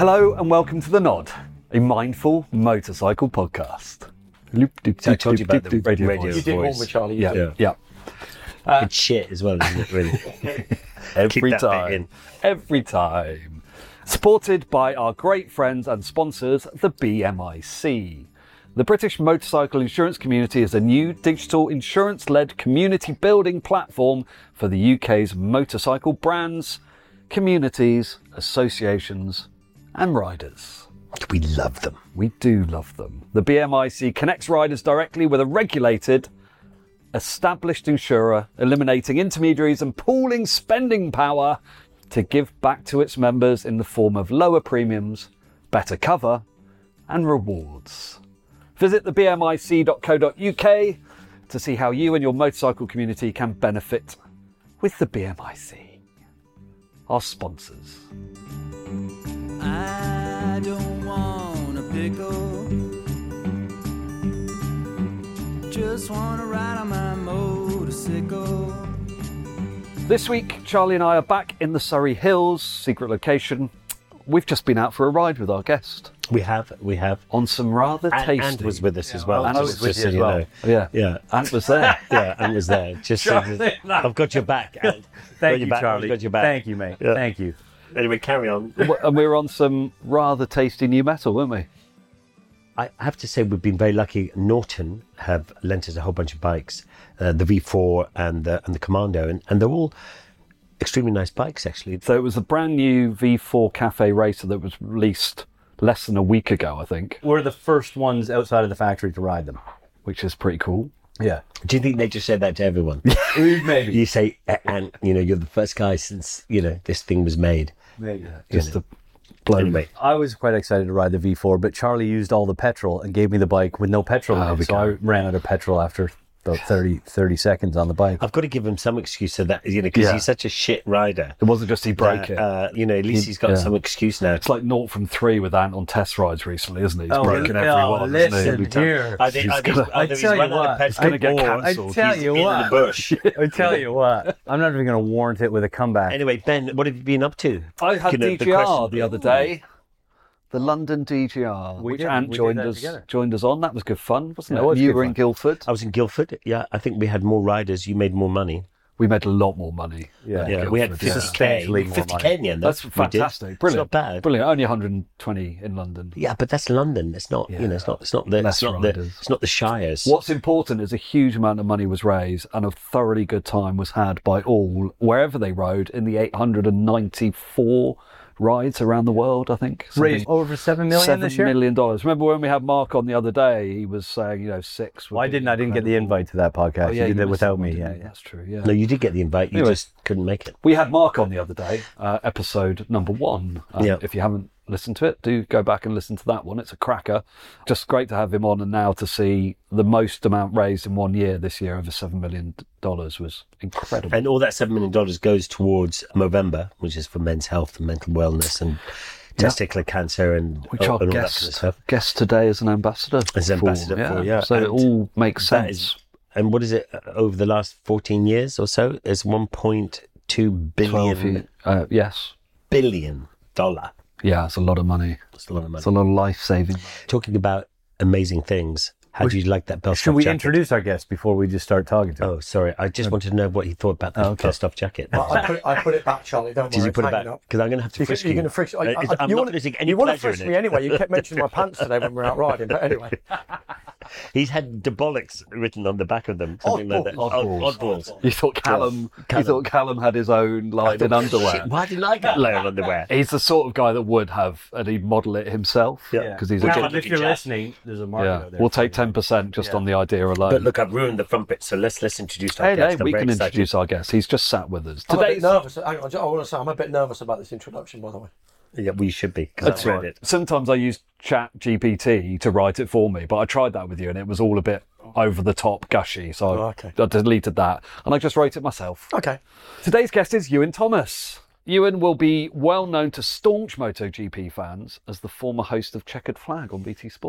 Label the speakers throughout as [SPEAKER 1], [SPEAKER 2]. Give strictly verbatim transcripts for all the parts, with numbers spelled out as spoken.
[SPEAKER 1] Hello and welcome to The Nod, a mindful motorcycle podcast.
[SPEAKER 2] I told you about the radio, radio
[SPEAKER 3] voice. You did warn me, Charlie.
[SPEAKER 1] Yeah,
[SPEAKER 3] yeah.
[SPEAKER 1] yeah. Uh,
[SPEAKER 2] it's shit as well, isn't it, really?
[SPEAKER 1] Every time. Every time. Supported by our great friends and sponsors, the B M I C. The British motorcycle insurance community is a new digital insurance-led community building platform for the U K's motorcycle brands, communities, associations and riders.
[SPEAKER 2] We love them.
[SPEAKER 1] We do love them. The B M I C connects riders directly with a regulated, established insurer, eliminating intermediaries and pooling spending power to give back to its members in the form of lower premiums, better cover and rewards. Visit the b m i c dot co dot u k to see how you and your motorcycle community can benefit with the B M I C. Our sponsors.
[SPEAKER 4] I don't want a pickle, just want to ride on my motorcycle.
[SPEAKER 1] This week, Charlie and I are back in the Surrey Hills, secret location. We've just been out for a ride with our guest.
[SPEAKER 2] We have, we have.
[SPEAKER 1] On some rather
[SPEAKER 2] and,
[SPEAKER 1] tasty...
[SPEAKER 2] Ant was with us as well.
[SPEAKER 1] And I was with you as
[SPEAKER 2] so
[SPEAKER 1] well.
[SPEAKER 2] You know.
[SPEAKER 1] Yeah.
[SPEAKER 2] Yeah.
[SPEAKER 1] Ant was there.
[SPEAKER 2] yeah, Ant was there. Just so that, I've got your back, Ant.
[SPEAKER 3] Thank you,
[SPEAKER 2] back.
[SPEAKER 3] Charlie.
[SPEAKER 2] Got your back.
[SPEAKER 3] Thank you, mate.
[SPEAKER 2] Yeah.
[SPEAKER 3] Thank you.
[SPEAKER 2] Anyway, carry on.
[SPEAKER 1] And we were on some rather tasty new metal, weren't we?
[SPEAKER 2] I have to say we've been very lucky. Norton have lent us a whole bunch of bikes, uh, the V four and the, and the Commando, and, and they're all extremely nice bikes, actually.
[SPEAKER 1] So it was a brand new V four Cafe Racer that was released less than a week ago, I think.
[SPEAKER 3] We're the first ones outside of the factory to ride them.
[SPEAKER 1] Which is pretty cool.
[SPEAKER 3] Yeah.
[SPEAKER 2] Do you think they just said that to everyone?
[SPEAKER 3] Maybe.
[SPEAKER 2] You say, and you know, you're the first guy since, you know, this thing was made.
[SPEAKER 3] Maybe.
[SPEAKER 1] Yeah, just to blow
[SPEAKER 2] anyway.
[SPEAKER 3] I was quite excited to ride the V four, but Charlie used all the petrol and gave me the bike with no petrol
[SPEAKER 1] Oh,
[SPEAKER 3] in it. So I ran out of petrol after about thirty, thirty seconds on the bike.
[SPEAKER 2] I've got to give him some excuse for that, you know, because
[SPEAKER 1] Yeah.
[SPEAKER 2] he's such a shit rider.
[SPEAKER 1] It wasn't just he broke
[SPEAKER 2] that,
[SPEAKER 1] it.
[SPEAKER 2] Uh, you know, at least
[SPEAKER 1] He-
[SPEAKER 2] he's got
[SPEAKER 1] yeah.
[SPEAKER 2] some excuse now.
[SPEAKER 1] It's like naught from three with Ant on test rides recently, isn't he? He's
[SPEAKER 3] Oh,
[SPEAKER 1] broken
[SPEAKER 3] yeah.
[SPEAKER 1] every
[SPEAKER 3] Oh,
[SPEAKER 1] one, isn't he?
[SPEAKER 3] listen
[SPEAKER 1] Every time.
[SPEAKER 3] here.
[SPEAKER 2] I think, I think
[SPEAKER 1] gonna-
[SPEAKER 2] either
[SPEAKER 3] I
[SPEAKER 2] he's
[SPEAKER 3] tell you
[SPEAKER 2] run out of
[SPEAKER 3] what,
[SPEAKER 2] petrol
[SPEAKER 1] He's gonna get
[SPEAKER 2] or
[SPEAKER 1] cancelled.
[SPEAKER 3] I tell
[SPEAKER 2] he's
[SPEAKER 3] you
[SPEAKER 2] been
[SPEAKER 3] what.
[SPEAKER 2] in the bush.
[SPEAKER 3] I tell you what, I'm not even going to warrant it with a comeback.
[SPEAKER 2] Anyway, Ben, what have you been up to?
[SPEAKER 1] I had
[SPEAKER 2] You know,
[SPEAKER 1] D
[SPEAKER 2] the
[SPEAKER 1] G R
[SPEAKER 2] question-
[SPEAKER 1] the other day. The London D G R,
[SPEAKER 3] We
[SPEAKER 1] which
[SPEAKER 3] did-
[SPEAKER 1] Ant
[SPEAKER 3] we did
[SPEAKER 1] joined
[SPEAKER 3] that
[SPEAKER 1] us
[SPEAKER 3] together.
[SPEAKER 1] joined us on. That was good fun, wasn't
[SPEAKER 3] It
[SPEAKER 1] it?
[SPEAKER 3] was
[SPEAKER 1] You
[SPEAKER 3] good
[SPEAKER 1] were in
[SPEAKER 3] fun.
[SPEAKER 1] Guildford.
[SPEAKER 2] I was in Guildford. Yeah, I think we had more riders. You made more money.
[SPEAKER 1] We made a lot more money.
[SPEAKER 3] Yeah.
[SPEAKER 2] Yeah, we had
[SPEAKER 1] Guildford,
[SPEAKER 2] fifty
[SPEAKER 1] yeah.
[SPEAKER 3] Substantially
[SPEAKER 2] K.
[SPEAKER 3] more
[SPEAKER 2] fifty
[SPEAKER 3] money.
[SPEAKER 2] K in the end.
[SPEAKER 1] That's
[SPEAKER 2] we did.
[SPEAKER 1] fantastic. Brilliant.
[SPEAKER 2] It's not bad.
[SPEAKER 1] Brilliant. Only one hundred twenty in London.
[SPEAKER 2] Yeah, but that's London. It's not. You know, it's not. It's not the.
[SPEAKER 1] Less
[SPEAKER 2] It's not the.
[SPEAKER 1] riders.
[SPEAKER 2] It's not the shires.
[SPEAKER 1] What's important is a huge amount of money was raised and a thoroughly good time was had by all, wherever they rode, in the eight hundred ninety-four rides around the world, I think.
[SPEAKER 3] Raised over seven million
[SPEAKER 1] Seven
[SPEAKER 3] this year.
[SPEAKER 1] million dollars. Remember when we had Mark on the other day? He was saying, you know, six. would
[SPEAKER 3] Well, I
[SPEAKER 1] be
[SPEAKER 3] didn't. I didn't get the
[SPEAKER 1] incredible.
[SPEAKER 3] invite to that podcast.
[SPEAKER 1] Oh, yeah,
[SPEAKER 3] you did
[SPEAKER 1] you
[SPEAKER 3] it
[SPEAKER 1] missed
[SPEAKER 3] without
[SPEAKER 1] that one,
[SPEAKER 3] me.
[SPEAKER 1] didn't
[SPEAKER 3] Yeah,
[SPEAKER 1] you?
[SPEAKER 3] yeah.
[SPEAKER 1] That's true. Yeah.
[SPEAKER 2] No, you did get the invite. You
[SPEAKER 1] Anyway.
[SPEAKER 2] just couldn't make it.
[SPEAKER 1] We had Mark on the other day, uh, episode number one. Uh,
[SPEAKER 2] Yeah.
[SPEAKER 1] If you haven't listened to it, do go back and listen to that one. It's a cracker. Just great to have him on, and now to see the most amount raised in one year this year, over seven million dollars, was incredible.
[SPEAKER 2] And all that seven million dollars goes towards Movember, which is for men's health and mental wellness and testicular cancer and,
[SPEAKER 1] Which
[SPEAKER 2] and
[SPEAKER 1] our
[SPEAKER 2] all that kind of
[SPEAKER 1] guest,
[SPEAKER 2] stuff.
[SPEAKER 1] guest today is an ambassador.
[SPEAKER 2] As
[SPEAKER 1] for,
[SPEAKER 2] ambassador for, yeah.
[SPEAKER 1] So it
[SPEAKER 2] And
[SPEAKER 1] all makes
[SPEAKER 2] that
[SPEAKER 1] sense.
[SPEAKER 2] is- And what is it uh, over the last fourteen years or so? It's one point two
[SPEAKER 1] twelve
[SPEAKER 2] billion
[SPEAKER 1] year- uh, yes.
[SPEAKER 2] billion dollar.
[SPEAKER 1] Yeah, it's a lot of money.
[SPEAKER 2] That's a lot of money.
[SPEAKER 1] It's a lot of life saving.
[SPEAKER 2] Talking about amazing things. How do you like that Belstoff
[SPEAKER 3] Should we
[SPEAKER 2] jacket?
[SPEAKER 3] introduce our guest before we just start talking to him?
[SPEAKER 2] Oh, sorry. I just wanted to know what he thought about the
[SPEAKER 3] Oh, okay.
[SPEAKER 2] Belstoff jacket.
[SPEAKER 5] I, I, put it, I put it back, Charlie. Don't
[SPEAKER 2] Did
[SPEAKER 5] worry.
[SPEAKER 2] you put it
[SPEAKER 5] it's
[SPEAKER 2] back?
[SPEAKER 5] hanging up.
[SPEAKER 2] Because I'm going to have to
[SPEAKER 5] You
[SPEAKER 2] frisk
[SPEAKER 5] can,
[SPEAKER 2] you.
[SPEAKER 5] you're going to frisk. I,
[SPEAKER 2] Uh,
[SPEAKER 5] I,
[SPEAKER 2] it's- I'm
[SPEAKER 5] you
[SPEAKER 2] not
[SPEAKER 5] wanna-
[SPEAKER 2] losing any
[SPEAKER 5] You want to
[SPEAKER 2] pleasure
[SPEAKER 5] frisk
[SPEAKER 2] in
[SPEAKER 5] me
[SPEAKER 2] it.
[SPEAKER 5] anyway. You kept mentioning my pants today when we were out riding. But anyway,
[SPEAKER 2] He's had Debolics written on the back of them. Something like that.
[SPEAKER 5] Oddballs.
[SPEAKER 2] Odd- Oddballs.
[SPEAKER 1] You thought Callum,
[SPEAKER 2] Callum.
[SPEAKER 1] You thought Callum had his own line in underwear.
[SPEAKER 2] Shit, why didn't I get layer underwear?
[SPEAKER 1] He's the sort of guy that would have, and he'd model it himself.
[SPEAKER 2] Yeah.
[SPEAKER 1] because he's a
[SPEAKER 3] Callum,
[SPEAKER 1] good.
[SPEAKER 3] if you're
[SPEAKER 2] Jack.
[SPEAKER 3] listening, there's a market
[SPEAKER 1] Yeah,
[SPEAKER 3] out there.
[SPEAKER 1] we'll take ten percent just
[SPEAKER 3] Yeah.
[SPEAKER 1] on the idea alone.
[SPEAKER 2] But look, I've ruined the front bit, so let's let's introduce our
[SPEAKER 1] hey,
[SPEAKER 2] guest.
[SPEAKER 1] hey,
[SPEAKER 2] I'm
[SPEAKER 1] we
[SPEAKER 2] very
[SPEAKER 1] can
[SPEAKER 2] excited.
[SPEAKER 1] introduce our guest. He's just sat with us.
[SPEAKER 5] I'm a bit
[SPEAKER 1] Today's
[SPEAKER 5] nervous. Hang on, I want to say I'm a bit nervous about this introduction. By the way,
[SPEAKER 2] Yeah, well, you should be, because
[SPEAKER 1] That's
[SPEAKER 2] I've read
[SPEAKER 1] right.
[SPEAKER 2] it.
[SPEAKER 1] Sometimes I use Chat G P T to write it for me, but I tried that with you and it was all a bit over the top gushy, so
[SPEAKER 5] Oh,
[SPEAKER 1] I,
[SPEAKER 5] okay.
[SPEAKER 1] I deleted that and I just wrote it myself.
[SPEAKER 5] okay.
[SPEAKER 1] Today's guest is Ewan Thomas. Ewan will be well known to staunch MotoGP fans as the former host of Checkered Flag on B T Sport.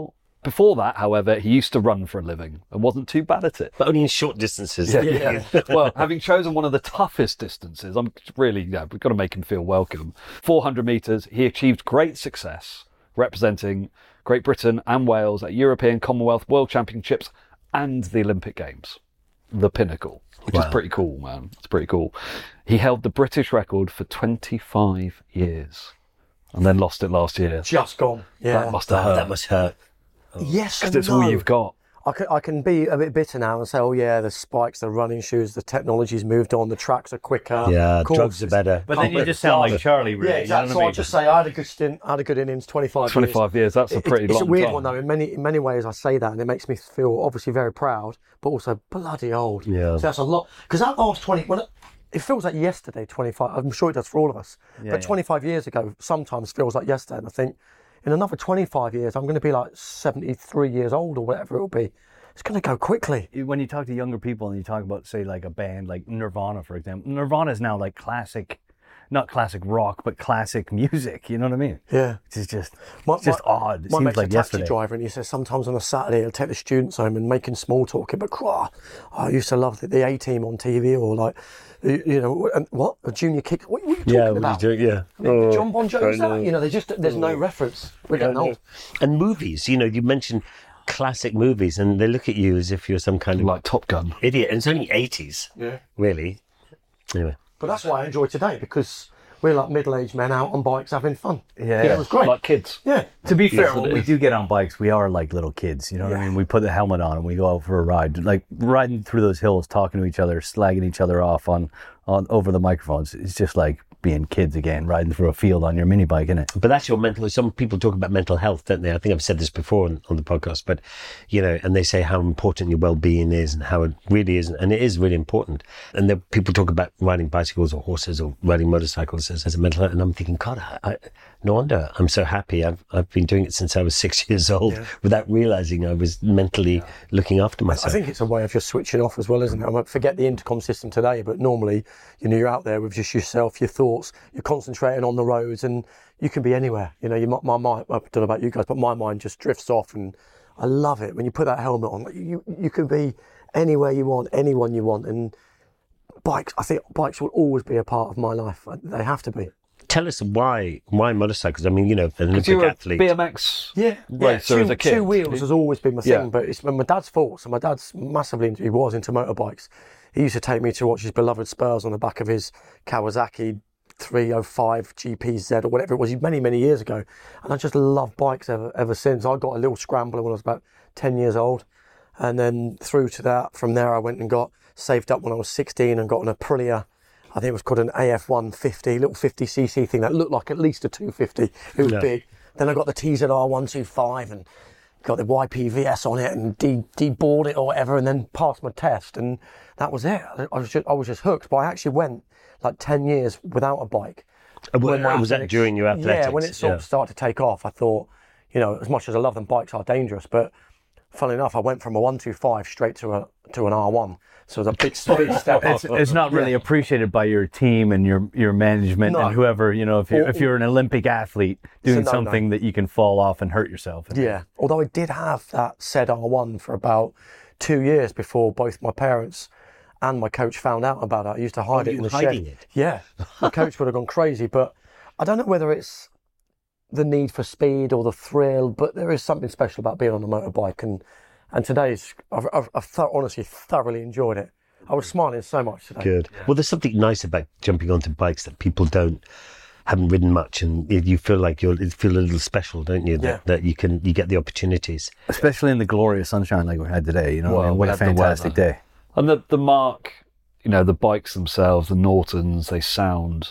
[SPEAKER 1] Before that, however, he used to run for a living and wasn't too bad at it.
[SPEAKER 2] But only in short distances.
[SPEAKER 5] Yeah.
[SPEAKER 1] Well, having chosen one of the toughest distances, I'm really, yeah, we've got to make him feel welcome. four hundred metres, he achieved great success representing Great Britain and Wales at European, Commonwealth, World Championships and the Olympic Games. The pinnacle, which
[SPEAKER 2] Wow.
[SPEAKER 1] is pretty cool, man. It's pretty cool. He held the British record for twenty-five years and then lost it last year.
[SPEAKER 5] Just gone. Yeah.
[SPEAKER 1] That must have
[SPEAKER 2] Oh,
[SPEAKER 1] hurt.
[SPEAKER 2] that must hurt.
[SPEAKER 5] Yes,
[SPEAKER 1] Because
[SPEAKER 5] and
[SPEAKER 1] it's all
[SPEAKER 5] no.
[SPEAKER 1] you've got.
[SPEAKER 5] I can, I can be a bit bitter now and say, oh yeah, the spikes, the running shoes, the technology's moved on, the tracks are quicker.
[SPEAKER 2] Yeah,
[SPEAKER 5] courses-
[SPEAKER 2] drugs are better.
[SPEAKER 6] But then you just sound like Charlie, really.
[SPEAKER 5] Yeah, exactly.
[SPEAKER 6] You know
[SPEAKER 5] So
[SPEAKER 6] what I
[SPEAKER 5] I'll
[SPEAKER 6] mean?
[SPEAKER 5] just say I had a good stint, I had a good innings, twenty-five,
[SPEAKER 1] twenty-five years, that's a
[SPEAKER 5] It-
[SPEAKER 1] pretty
[SPEAKER 5] it's
[SPEAKER 1] long
[SPEAKER 5] a weird
[SPEAKER 1] time.
[SPEAKER 5] one though. In many in many ways, I say that, and it makes me feel obviously very proud, but also bloody old.
[SPEAKER 2] Yeah.
[SPEAKER 5] So that's a lot because that last twenty. Well, it feels like yesterday. twenty-five. I'm sure it does for all of us.
[SPEAKER 6] Yeah,
[SPEAKER 5] but
[SPEAKER 6] yeah.
[SPEAKER 5] twenty-five years ago, sometimes feels like yesterday, and I think in another twenty-five years, I'm going to be like seventy-three years old or whatever it will be. It's going to go quickly.
[SPEAKER 6] When you talk to younger people and you talk about, say, like a band like Nirvana, for example, Nirvana is now like classic, not classic rock, but classic music. You know what I mean?
[SPEAKER 5] Yeah.
[SPEAKER 6] It's just,
[SPEAKER 5] My-
[SPEAKER 6] it's just
[SPEAKER 5] my-
[SPEAKER 6] odd. It
[SPEAKER 5] My
[SPEAKER 6] seems
[SPEAKER 5] mate's
[SPEAKER 6] like
[SPEAKER 5] a taxi
[SPEAKER 6] yesterday.
[SPEAKER 5] driver, and he says sometimes on a Saturday he'll take the students home and making small talk. But oh, I used to love the, the A Team on T V, or like, you you know, and what a junior kick. What, what are you talking
[SPEAKER 2] Yeah, what are
[SPEAKER 5] about?
[SPEAKER 2] you doing? Yeah.
[SPEAKER 5] John Bon
[SPEAKER 2] I
[SPEAKER 5] Jovi's
[SPEAKER 2] know.
[SPEAKER 5] that? You know, they just there's no reference. We're getting old.
[SPEAKER 2] And movies, you know, you mentioned classic movies, and they look at you as if you're some kind of
[SPEAKER 1] Like Top Gun.
[SPEAKER 2] idiot. And it's only eighties,
[SPEAKER 5] Yeah.
[SPEAKER 2] really. Anyway.
[SPEAKER 5] But that's why I enjoy today, because we're like middle-aged men out on bikes having fun.
[SPEAKER 6] Yeah.
[SPEAKER 5] it was great.
[SPEAKER 1] Like kids.
[SPEAKER 5] Yeah.
[SPEAKER 6] To be fair,
[SPEAKER 1] Yes,
[SPEAKER 6] when
[SPEAKER 1] it
[SPEAKER 6] we
[SPEAKER 1] is.
[SPEAKER 6] do get on bikes, we are like little kids. You know what I
[SPEAKER 5] Yeah.
[SPEAKER 6] mean? We put the helmet on and we go out for a ride, like riding through those hills, talking to each other, slagging each other off on, on over the microphones. It's just like being kids again, riding through a field on your mini bike, isn't it?
[SPEAKER 2] But that's your mental. Some people talk about mental health, don't they? I think I've said this before on, on the podcast, but you know, and they say how important your well-being is and how it really is, and it is really important. And then people talk about riding bicycles or horses or riding motorcycles as, as a mental health, and I'm thinking, God, I, I, no wonder I'm so happy. I've I've been doing it since I was six years old without realizing I was mentally looking after
[SPEAKER 5] I
[SPEAKER 2] myself.
[SPEAKER 5] think it's a way of just switching off as well, isn't it? I might forget the intercom system today, but normally, you know, you're out there with just yourself, your thoughts, you're concentrating on the roads, and you can be anywhere. You know, you, my mind, I don't know about you guys, but my mind just drifts off, and I love it when you put that helmet on. Like, you, you can be anywhere you want, anyone you want, and bikes, I think bikes will always be a part of my life. They have to be.
[SPEAKER 2] Tell us why why motorcycles? I mean, you know, an Olympic
[SPEAKER 1] You were a
[SPEAKER 2] athlete.
[SPEAKER 1] B M X
[SPEAKER 5] Yeah,
[SPEAKER 1] racer
[SPEAKER 5] two,
[SPEAKER 1] as a kid.
[SPEAKER 5] two wheels has always been my thing,
[SPEAKER 1] Yeah.
[SPEAKER 5] but it's my dad's fault. So my dad's massively into, he was into motorbikes. He used to take me to watch his beloved Spurs on the back of his Kawasaki three oh five G P Z or whatever it was, many, many years ago. And I just loved bikes ever, ever since. I got a little scrambler when I was about ten years old. And then through to that, from there I went and got saved up when I was sixteen and got an Aprilia. I think it was called an A F one fifty, little fifty c c thing that looked like at least a two fifty. It was
[SPEAKER 2] Yeah.
[SPEAKER 5] big. Then I got the T Z R one twenty-five and got the Y P V S on it and de- de-bored it or whatever, and then passed my test, and that was it. I was just, I was just hooked. But I actually went like ten years without a bike.
[SPEAKER 2] Uh, w-
[SPEAKER 5] When my
[SPEAKER 2] was that
[SPEAKER 5] athletics-
[SPEAKER 2] during your athletics?
[SPEAKER 5] Yeah, when it sort of
[SPEAKER 2] Yeah.
[SPEAKER 5] started to take off, I thought, you know, as much as I love them, bikes are dangerous, but funnily enough, I went from a one twenty-five straight to a to an R one. So it was a big, big step up.
[SPEAKER 6] It's, it's not really appreciated by your team and your your management
[SPEAKER 5] No.
[SPEAKER 6] and whoever, you know, if you're,
[SPEAKER 5] Or-
[SPEAKER 6] if you're an Olympic athlete doing
[SPEAKER 5] no-no.
[SPEAKER 6] something that you can fall off and hurt yourself.
[SPEAKER 5] Yeah, although I did have that said R one for about two years before both my parents and my coach found out about it. I used to hide
[SPEAKER 2] Oh,
[SPEAKER 5] it
[SPEAKER 2] you
[SPEAKER 5] in the
[SPEAKER 2] were hiding
[SPEAKER 5] shed.
[SPEAKER 2] it?
[SPEAKER 5] Yeah, my coach would have gone crazy, but I don't know whether it's the need for speed or the thrill, but there is something special about being on a motorbike, and and today's I've, I've, I've th- honestly thoroughly enjoyed it. I was smiling so much today.
[SPEAKER 2] Good. Well, there's something nice about jumping onto bikes that people don't haven't ridden much, and you you feel like you'll you feel a little special, don't you? That,
[SPEAKER 5] Yeah.
[SPEAKER 2] that you can you get the opportunities.
[SPEAKER 6] Especially in the glorious sunshine like we had today, you know,
[SPEAKER 1] Well,
[SPEAKER 6] I mean, what
[SPEAKER 1] we
[SPEAKER 6] a
[SPEAKER 1] had the
[SPEAKER 6] fantastic
[SPEAKER 1] weather.
[SPEAKER 6] day.
[SPEAKER 1] And the, the Mark, you know, the bikes themselves, the Nortons, they sound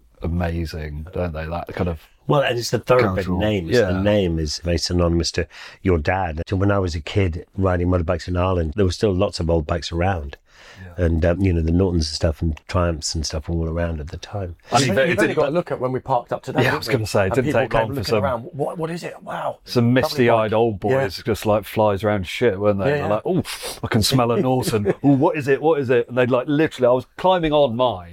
[SPEAKER 1] amazing, don't they? That kind of...
[SPEAKER 2] Well, and it's the thoroughbred
[SPEAKER 1] Casual.
[SPEAKER 2] name. It's
[SPEAKER 1] Yeah.
[SPEAKER 2] The name is very synonymous to your dad. So when I was a kid riding motorbikes in Ireland, there were still lots of old bikes around. And, um, you know, the Nortons and stuff and Triumphs and stuff were all around at the time.
[SPEAKER 1] I mean,
[SPEAKER 5] You've,
[SPEAKER 1] it
[SPEAKER 5] you've only
[SPEAKER 1] didn't-
[SPEAKER 5] got to look at when we parked up today.
[SPEAKER 1] Yeah, I
[SPEAKER 5] didn't
[SPEAKER 1] was
[SPEAKER 5] we?
[SPEAKER 1] gonna say, it
[SPEAKER 5] And
[SPEAKER 1] didn't
[SPEAKER 5] people
[SPEAKER 1] take
[SPEAKER 5] came
[SPEAKER 1] long for
[SPEAKER 5] looking
[SPEAKER 1] some-
[SPEAKER 5] around. What, what is it? Wow.
[SPEAKER 1] Some misty-eyed
[SPEAKER 5] bike.
[SPEAKER 1] old boys
[SPEAKER 5] Yeah.
[SPEAKER 1] just like flies around shit, weren't they?
[SPEAKER 5] Yeah,
[SPEAKER 1] They're
[SPEAKER 5] yeah.
[SPEAKER 1] like, oh, I can smell a Norton. Oh, what is it? What is it? And they'd like literally, I was climbing on mine,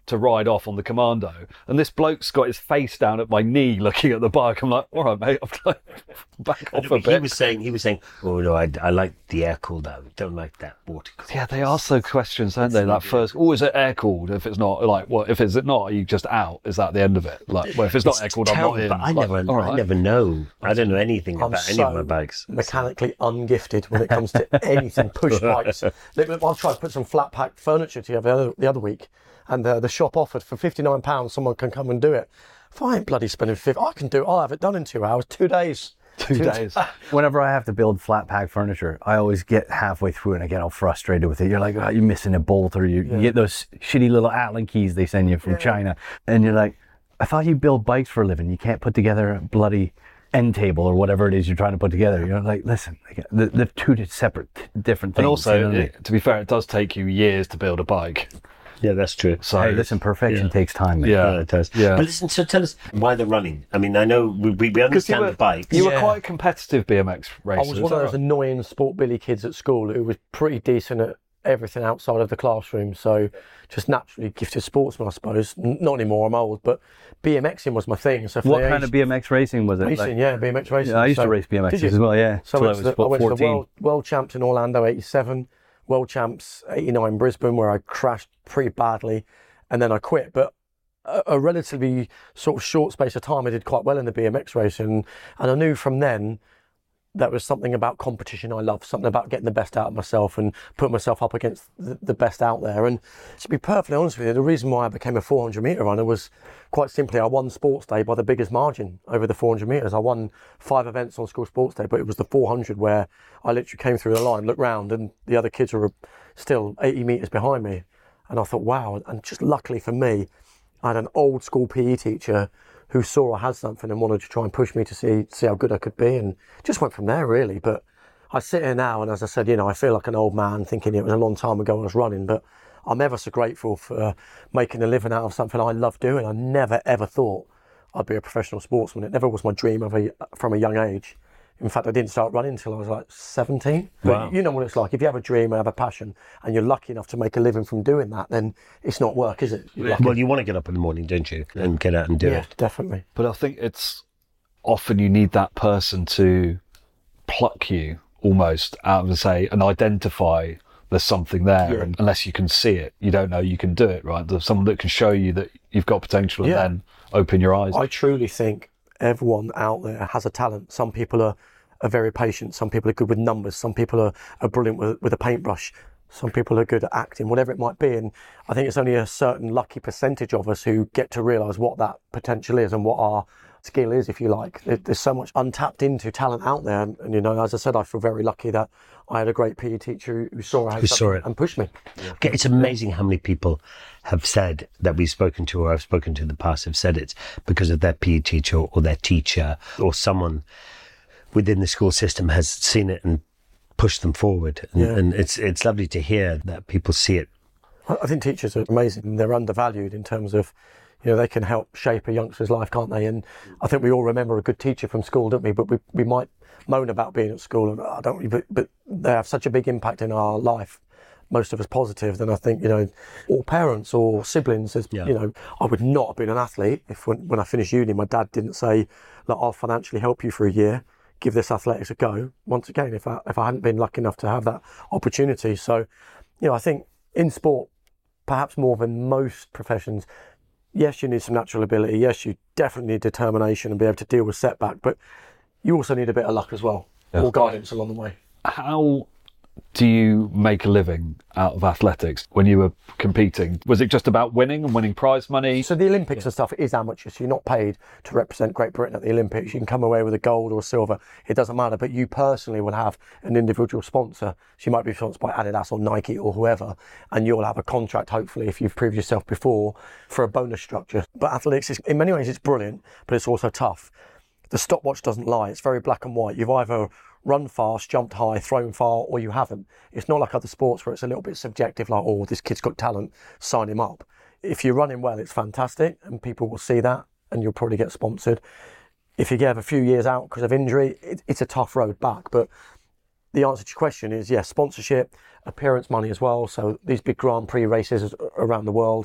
[SPEAKER 1] to ride off on the Commando. And this bloke's got his face down at my knee looking at the bike. I'm like, all right, mate, I'm like, back off a
[SPEAKER 2] He
[SPEAKER 1] bit.
[SPEAKER 2] was saying, he was saying, oh no, I, I like the air cooled. I don't like that water cooled.
[SPEAKER 1] Yeah, they ask those questions, don't they? That first, oh, is it air cooled? If it's not, like, what? If it's not, are you just out? Is that the end of it? Like, well, if it's not air cooled, I'm not in.
[SPEAKER 2] But I
[SPEAKER 1] Like,
[SPEAKER 2] never,
[SPEAKER 1] all right.
[SPEAKER 2] I never know. I don't know anything
[SPEAKER 5] I'm
[SPEAKER 2] about any
[SPEAKER 5] so
[SPEAKER 2] of my bikes.
[SPEAKER 5] mechanically ungifted when it comes to anything push bikes. Look, I was trying to put some flat pack furniture together the other, the other week, and uh, the shop offered for fifty-nine pounds someone can come and do it. If I ain't bloody spending fifty, I can do it. I'll have it done in two hours, two days.
[SPEAKER 1] Two days.
[SPEAKER 6] Whenever I have to build flat pack furniture, I always get halfway through and I get all frustrated with it. You're like, oh, you're missing a bolt, or you, you get those shitty little Allen keys they send you from China, and you're like, I thought you build bikes for a living. You can't put together a bloody end table or whatever it is you're trying to put together. You're like, listen, they're, they're two separate, different things.
[SPEAKER 1] And also,
[SPEAKER 6] you know what I mean?
[SPEAKER 1] it, to be fair, it does take you years to build a bike.
[SPEAKER 2] Yeah, that's true.
[SPEAKER 1] So,
[SPEAKER 6] Hey, listen, perfection
[SPEAKER 2] Yeah.
[SPEAKER 6] takes time, mate.
[SPEAKER 1] Yeah.
[SPEAKER 2] Yeah, it does.
[SPEAKER 1] Yeah.
[SPEAKER 2] But listen, so tell us why they're running. I mean, I know we, we, we understand
[SPEAKER 1] were,
[SPEAKER 2] the bikes.
[SPEAKER 1] You were
[SPEAKER 5] Yeah.
[SPEAKER 1] quite a competitive B M X racer.
[SPEAKER 5] I was
[SPEAKER 1] is
[SPEAKER 5] one
[SPEAKER 1] that
[SPEAKER 5] of those
[SPEAKER 1] right?
[SPEAKER 5] annoying sport billy kids at school who was pretty decent at everything outside of the classroom. So just naturally gifted sportsman, I suppose. N- Not anymore, I'm old, but BMXing was my thing. So for
[SPEAKER 6] What
[SPEAKER 5] the
[SPEAKER 6] kind
[SPEAKER 5] age-
[SPEAKER 6] of B M X racing was it?
[SPEAKER 5] racing?
[SPEAKER 6] Like-
[SPEAKER 5] yeah, B M X racing.
[SPEAKER 6] yeah, I used
[SPEAKER 5] So-
[SPEAKER 6] to race B M Xs
[SPEAKER 5] Did you?
[SPEAKER 6] as well, yeah.
[SPEAKER 5] So I
[SPEAKER 6] till
[SPEAKER 5] went,
[SPEAKER 6] I
[SPEAKER 5] to
[SPEAKER 6] was
[SPEAKER 5] the, I went to the
[SPEAKER 6] fourteen.
[SPEAKER 5] world, world champs in Orlando eighty-seven, world champs eighty-nine Brisbane, where I crashed pretty badly, and then I quit. But a, a relatively sort of short space of time, I did quite well in the B M X racing, and I knew from then that was something about competition I love, something about getting the best out of myself and putting myself up against the, the best out there. And to be perfectly honest with you, the reason why I became a four hundred metre runner was quite simply I won Sports Day by the biggest margin over the four hundred metres. I won five events on School Sports Day, but it was the four hundred where I literally came through the line, looked round, and the other kids were still eighty metres behind me. And I thought, wow. And just luckily for me, I had an old school P E teacher who saw I had something and wanted to try and push me to see see how good I could be, and just went from there really. But I sit here now, and as I said, you know, I feel like an old man thinking it was a long time ago I was running, but I'm ever so grateful for making a living out of something I love doing. I never ever thought I'd be a professional sportsman. It never was my dream of a, from a young age. In fact, I didn't start running until I was like seventeen.
[SPEAKER 2] Wow.
[SPEAKER 5] But you know what it's like. If you have a dream and have a passion and you're lucky enough to make a living from doing that, then it's not work, is it? You're lucky.
[SPEAKER 2] Well, you want to get up in the morning, don't you? And get out and do
[SPEAKER 5] Yeah,
[SPEAKER 2] it.
[SPEAKER 5] definitely.
[SPEAKER 1] But I think it's often you need that person to pluck you almost out of, say, and identify there's something there.
[SPEAKER 5] Yeah.
[SPEAKER 1] And unless you can see it, you don't know you can do it, right? There's someone that can show you that you've got potential and
[SPEAKER 5] Yeah.
[SPEAKER 1] then open your eyes.
[SPEAKER 5] I truly think everyone out there has a talent. Some people are, are very patient. Some people are good with numbers. Some people are, are brilliant with, with a paintbrush. Some people are good at acting, whatever it might be. And I think it's only a certain lucky percentage of us who get to realise what that potential is and what our skill is, if you like. There- There's so much untapped into talent out there. And, and, you know, as I said, I feel very lucky that I had a great P E teacher who, who saw I had
[SPEAKER 2] Who saw
[SPEAKER 5] something
[SPEAKER 2] it.
[SPEAKER 5] and pushed me.
[SPEAKER 2] Okay, it's amazing how many people have said that we've spoken to or I've spoken to in the past have said it's because of their P E teacher or their teacher or someone within the school system has seen it and pushed them forward. And,
[SPEAKER 5] Yeah.
[SPEAKER 2] and it's it's lovely to hear that people see it.
[SPEAKER 5] I I think teachers are amazing. They're undervalued in terms of, you know, they can help shape a youngster's life, can't they? And I think we all remember a good teacher from school, don't we? But we, we might moan about being at school, and I don't. But, but they have such a big impact in our life. Most of us positive. Then I think, you know, all parents or siblings. Is,
[SPEAKER 2] Yeah.
[SPEAKER 5] You know, I would not have been an athlete if when, when I finished uni, my dad didn't say, "Look, I'll financially help you for a year. Give this athletics a go." Once again, if I if I hadn't been lucky enough to have that opportunity, so you know, I think in sport, perhaps more than most professions, yes, you need some natural ability. Yes, you definitely need determination and be able to deal with setback, but you also need a bit of luck as well, or guidance along the way.
[SPEAKER 1] How do you make a living out of athletics when you were competing? Was it just about winning and winning prize money?
[SPEAKER 5] So the Olympics and stuff is amateur, so you're not paid to represent Great Britain at the Olympics. You can come away with a gold or a silver, it doesn't matter, but you personally will have an individual sponsor. So you might be sponsored by Adidas or Nike or whoever, and you'll have a contract, hopefully, if you've proved yourself before, for a bonus structure. But athletics, is, in many ways, it's brilliant, but it's also tough. The stopwatch doesn't lie. It's very black and white. You've either run fast, jumped high, thrown far, or you haven't. It's not like other sports where it's a little bit subjective, like, oh, this kid's got talent, sign him up. If you're running well, it's fantastic, and people will see that, and you'll probably get sponsored. If you get a few years out because of injury, it, it's a tough road back. But the answer to your question is, yes, sponsorship, appearance money as well. So these big Grand Prix races around the world,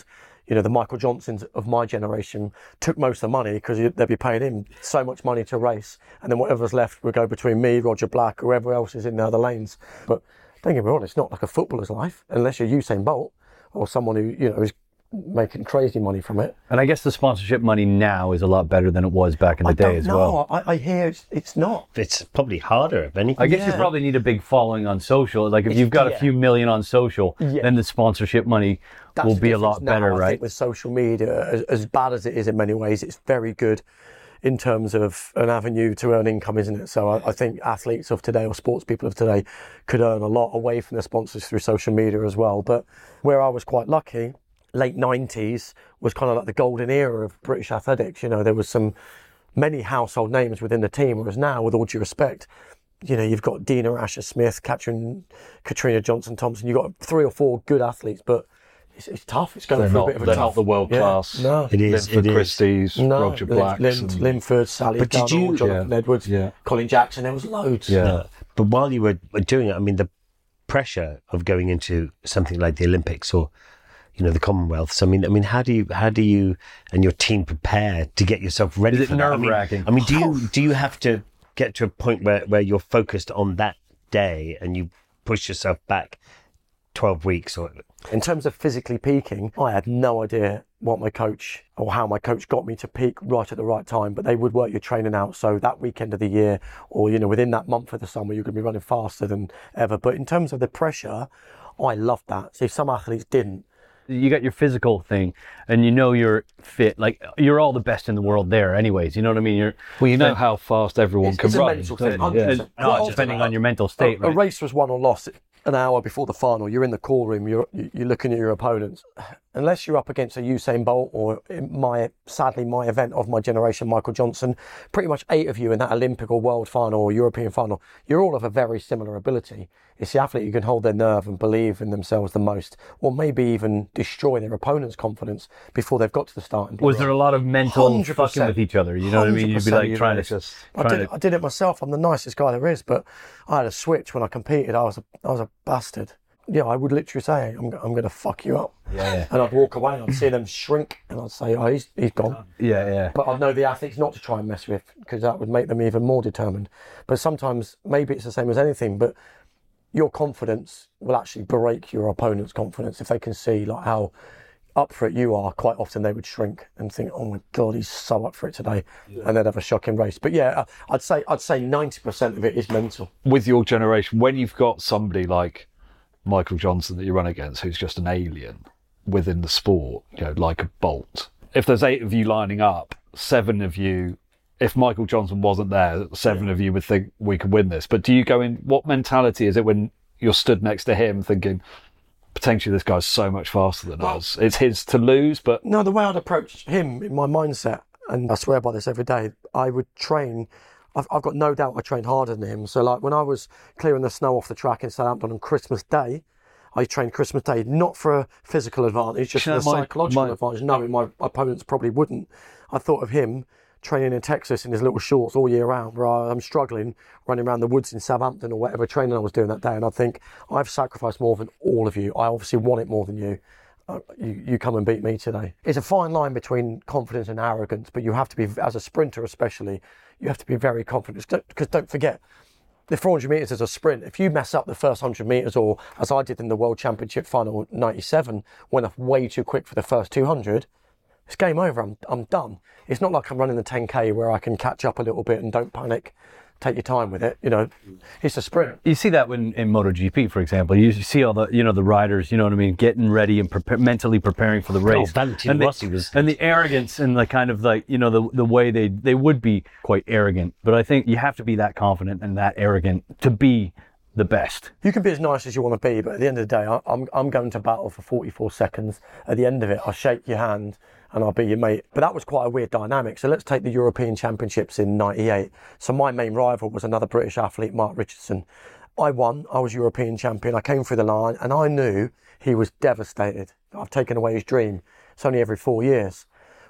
[SPEAKER 5] you know, the Michael Johnsons of my generation took most of the money because they'd be paying him so much money to race, and then whatever's left would go between me, Roger Black, whoever else is in the other lanes. But don't get me wrong, it's not like a footballer's life unless you're Usain Bolt or someone who, you know, is making crazy money from it.
[SPEAKER 6] And I guess the sponsorship money now is a lot better than it was back in the
[SPEAKER 5] I
[SPEAKER 6] day
[SPEAKER 5] don't
[SPEAKER 6] as
[SPEAKER 5] know.
[SPEAKER 6] well.
[SPEAKER 5] I, I hear it's, it's not.
[SPEAKER 2] It's probably harder, if anything.
[SPEAKER 6] I guess you
[SPEAKER 5] Yeah.
[SPEAKER 6] probably need a big following on social. Like if
[SPEAKER 5] It's-
[SPEAKER 6] you've got
[SPEAKER 5] yeah.
[SPEAKER 6] a few million on social,
[SPEAKER 5] Yeah.
[SPEAKER 6] then the sponsorship money
[SPEAKER 5] That's
[SPEAKER 6] will
[SPEAKER 5] the
[SPEAKER 6] be a
[SPEAKER 5] difference
[SPEAKER 6] lot
[SPEAKER 5] now,
[SPEAKER 6] better,
[SPEAKER 5] I
[SPEAKER 6] right?
[SPEAKER 5] think, with social media, as, as bad as it is in many ways, it's very good in terms of an avenue to earn income, isn't it? So I, I think athletes of today or sports people of today could earn a lot away from their sponsors through social media as well. But where I was quite lucky, late nineties was kind of like the golden era of British athletics. You know, there was some many household names within the team, whereas now, with all due respect, you know, you've got Dina Asher-Smith, Katrin, Katrina Johnson-Thompson. You've got three or four good athletes, but it's, it's tough. It's going
[SPEAKER 1] They're
[SPEAKER 5] through
[SPEAKER 1] not,
[SPEAKER 5] a bit of a
[SPEAKER 1] they're
[SPEAKER 5] tough.
[SPEAKER 1] not the world
[SPEAKER 5] Yeah.
[SPEAKER 1] class.
[SPEAKER 5] No.
[SPEAKER 2] It is.
[SPEAKER 1] Linford
[SPEAKER 2] It is.
[SPEAKER 1] Christie's,
[SPEAKER 5] No,
[SPEAKER 1] Roger
[SPEAKER 5] Lin-
[SPEAKER 1] Blacks.
[SPEAKER 5] Lin-
[SPEAKER 1] and-
[SPEAKER 5] Linford, Sally
[SPEAKER 2] But did
[SPEAKER 5] Gunnell,
[SPEAKER 2] you-
[SPEAKER 5] Jonathan
[SPEAKER 1] Yeah.
[SPEAKER 5] Edwards,
[SPEAKER 1] Yeah.
[SPEAKER 5] Colin Jackson. There was loads.
[SPEAKER 1] Yeah.
[SPEAKER 2] Uh, but while you were were doing it, I mean, the pressure of going into something like the Olympics or, you know, the Commonwealths. I mean, I mean, how do you, how do you and your team prepare to get yourself ready
[SPEAKER 6] Is it
[SPEAKER 2] for that? I mean-
[SPEAKER 6] nerve-wracking?
[SPEAKER 2] I mean, do you do you have to get to a point where, where you're focused on that day and you push yourself back twelve weeks or?
[SPEAKER 5] In terms of physically peaking, I had no idea what my coach or how my coach got me to peak right at the right time, but they would work your training out. So that weekend of the year, or, you know, within that month of the summer, you're going to be running faster than ever. But in terms of the pressure, I loved that. See, some athletes didn't.
[SPEAKER 6] You got your physical thing, and you know you're fit. Like you're all the best in the world there, anyways. You know what I mean? You're
[SPEAKER 1] Well, you know how fast everyone
[SPEAKER 5] It's,
[SPEAKER 1] can
[SPEAKER 5] it's a
[SPEAKER 1] run.
[SPEAKER 5] mental
[SPEAKER 1] don't
[SPEAKER 5] thing,
[SPEAKER 1] you?
[SPEAKER 5] one
[SPEAKER 1] Yeah.
[SPEAKER 5] hundred percent.
[SPEAKER 6] not
[SPEAKER 5] Quite
[SPEAKER 6] depending
[SPEAKER 5] often,
[SPEAKER 6] on your mental
[SPEAKER 5] a,
[SPEAKER 6] state,
[SPEAKER 5] a
[SPEAKER 6] right?
[SPEAKER 5] race was won or lost an hour before the final. You're in the call room. You're you're looking at your opponents. Unless you're up against a Usain Bolt or, in my sadly my event of my generation, Michael Johnson, pretty much eight of you in that Olympic or World final or European final, you're all of a very similar ability. It's the athlete who can hold their nerve and believe in themselves the most, or maybe even destroy their opponent's confidence before they've got to the starting block.
[SPEAKER 6] Was there a lot of mental
[SPEAKER 5] one hundred
[SPEAKER 6] fucking
[SPEAKER 5] percent.
[SPEAKER 6] with each other? You know what I mean? You'd be like
[SPEAKER 5] one hundred percent,
[SPEAKER 6] trying
[SPEAKER 1] you
[SPEAKER 6] to
[SPEAKER 1] know,
[SPEAKER 6] just.
[SPEAKER 5] I
[SPEAKER 6] trying
[SPEAKER 5] did,
[SPEAKER 6] to-
[SPEAKER 5] I did it myself. I'm the nicest guy there is, but I had a switch when I competed. I was a, I was a bastard. Yeah, I would literally say, I'm, I'm going to fuck you up.
[SPEAKER 6] Yeah, yeah.
[SPEAKER 5] And I'd walk away. I'd see them shrink, and I'd say, oh, he's, he's gone.
[SPEAKER 6] Yeah, yeah.
[SPEAKER 5] But I'd know the athletes not to try and mess with, because that would make them even more determined. But sometimes, maybe it's the same as anything, but your confidence will actually break your opponent's confidence if they can see like how up for it you are. Quite often they would shrink and think, oh my God, he's so up for it today. Yeah. And they'd have a shocking race. But yeah, I'd say I'd say ninety percent of it is mental.
[SPEAKER 1] With your generation, when you've got somebody like Michael Johnson that you run against, who's just an alien within the sport, you know, like a Bolt. If there's eight of you lining up, seven of you, if Michael Johnson wasn't there, seven yeah. of you would think we could win this. But do you go in, what mentality is it when you're stood next to him thinking, potentially this guy's so much faster than well, us? It's his to lose, but...
[SPEAKER 5] No, the way I'd approach him in my mindset, and I swear by this every day, I would train... I've, I've got no doubt I train harder than him. So like when I was clearing the snow off the track in Southampton on Christmas Day, I trained Christmas Day, not for a physical advantage, just for a psychological my... advantage, knowing my opponents probably wouldn't. I thought of him training in Texas in his little shorts all year round, where I'm struggling, running around the woods in Southampton or whatever training I was doing that day. And I think, I've sacrificed more than all of you. I obviously want it more than you. Uh, you, you come and beat me today. It's a fine line between confidence and arrogance, but you have to be, as a sprinter especially, you have to be very confident. Because don't forget, the four hundred metres is a sprint. If you mess up the first one hundred metres, or as I did in the World Championship final ninety-seven, went off way too quick for the first two hundred, it's game over. I'm I'm done. It's not like I'm running the ten K where I can catch up a little bit and don't panic. Take your time with it. You know, it's a sprint.
[SPEAKER 6] You see that when in MotoGP, for example. You see all the, you know, the riders, you know what I mean, getting ready and prepare, mentally preparing for the race.
[SPEAKER 2] Oh,
[SPEAKER 6] and,
[SPEAKER 2] Rossi
[SPEAKER 6] the,
[SPEAKER 2] was...
[SPEAKER 6] and the arrogance and the kind of like, you know, the the way they, they would be quite arrogant. But I think you have to be that confident and that arrogant to be the best.
[SPEAKER 5] You can be as nice as you want to be, but at the end of the day, I, I'm I'm going to battle for forty-four seconds. At the end of it, I'll shake your hand and I'll be your mate. But that was quite a weird dynamic. So let's take the European Championships in ninety-eight. So my main rival was another British athlete, Mark Richardson. I won. I was European champion. I came through the line and I knew he was devastated. I've taken away his dream. It's only every four years.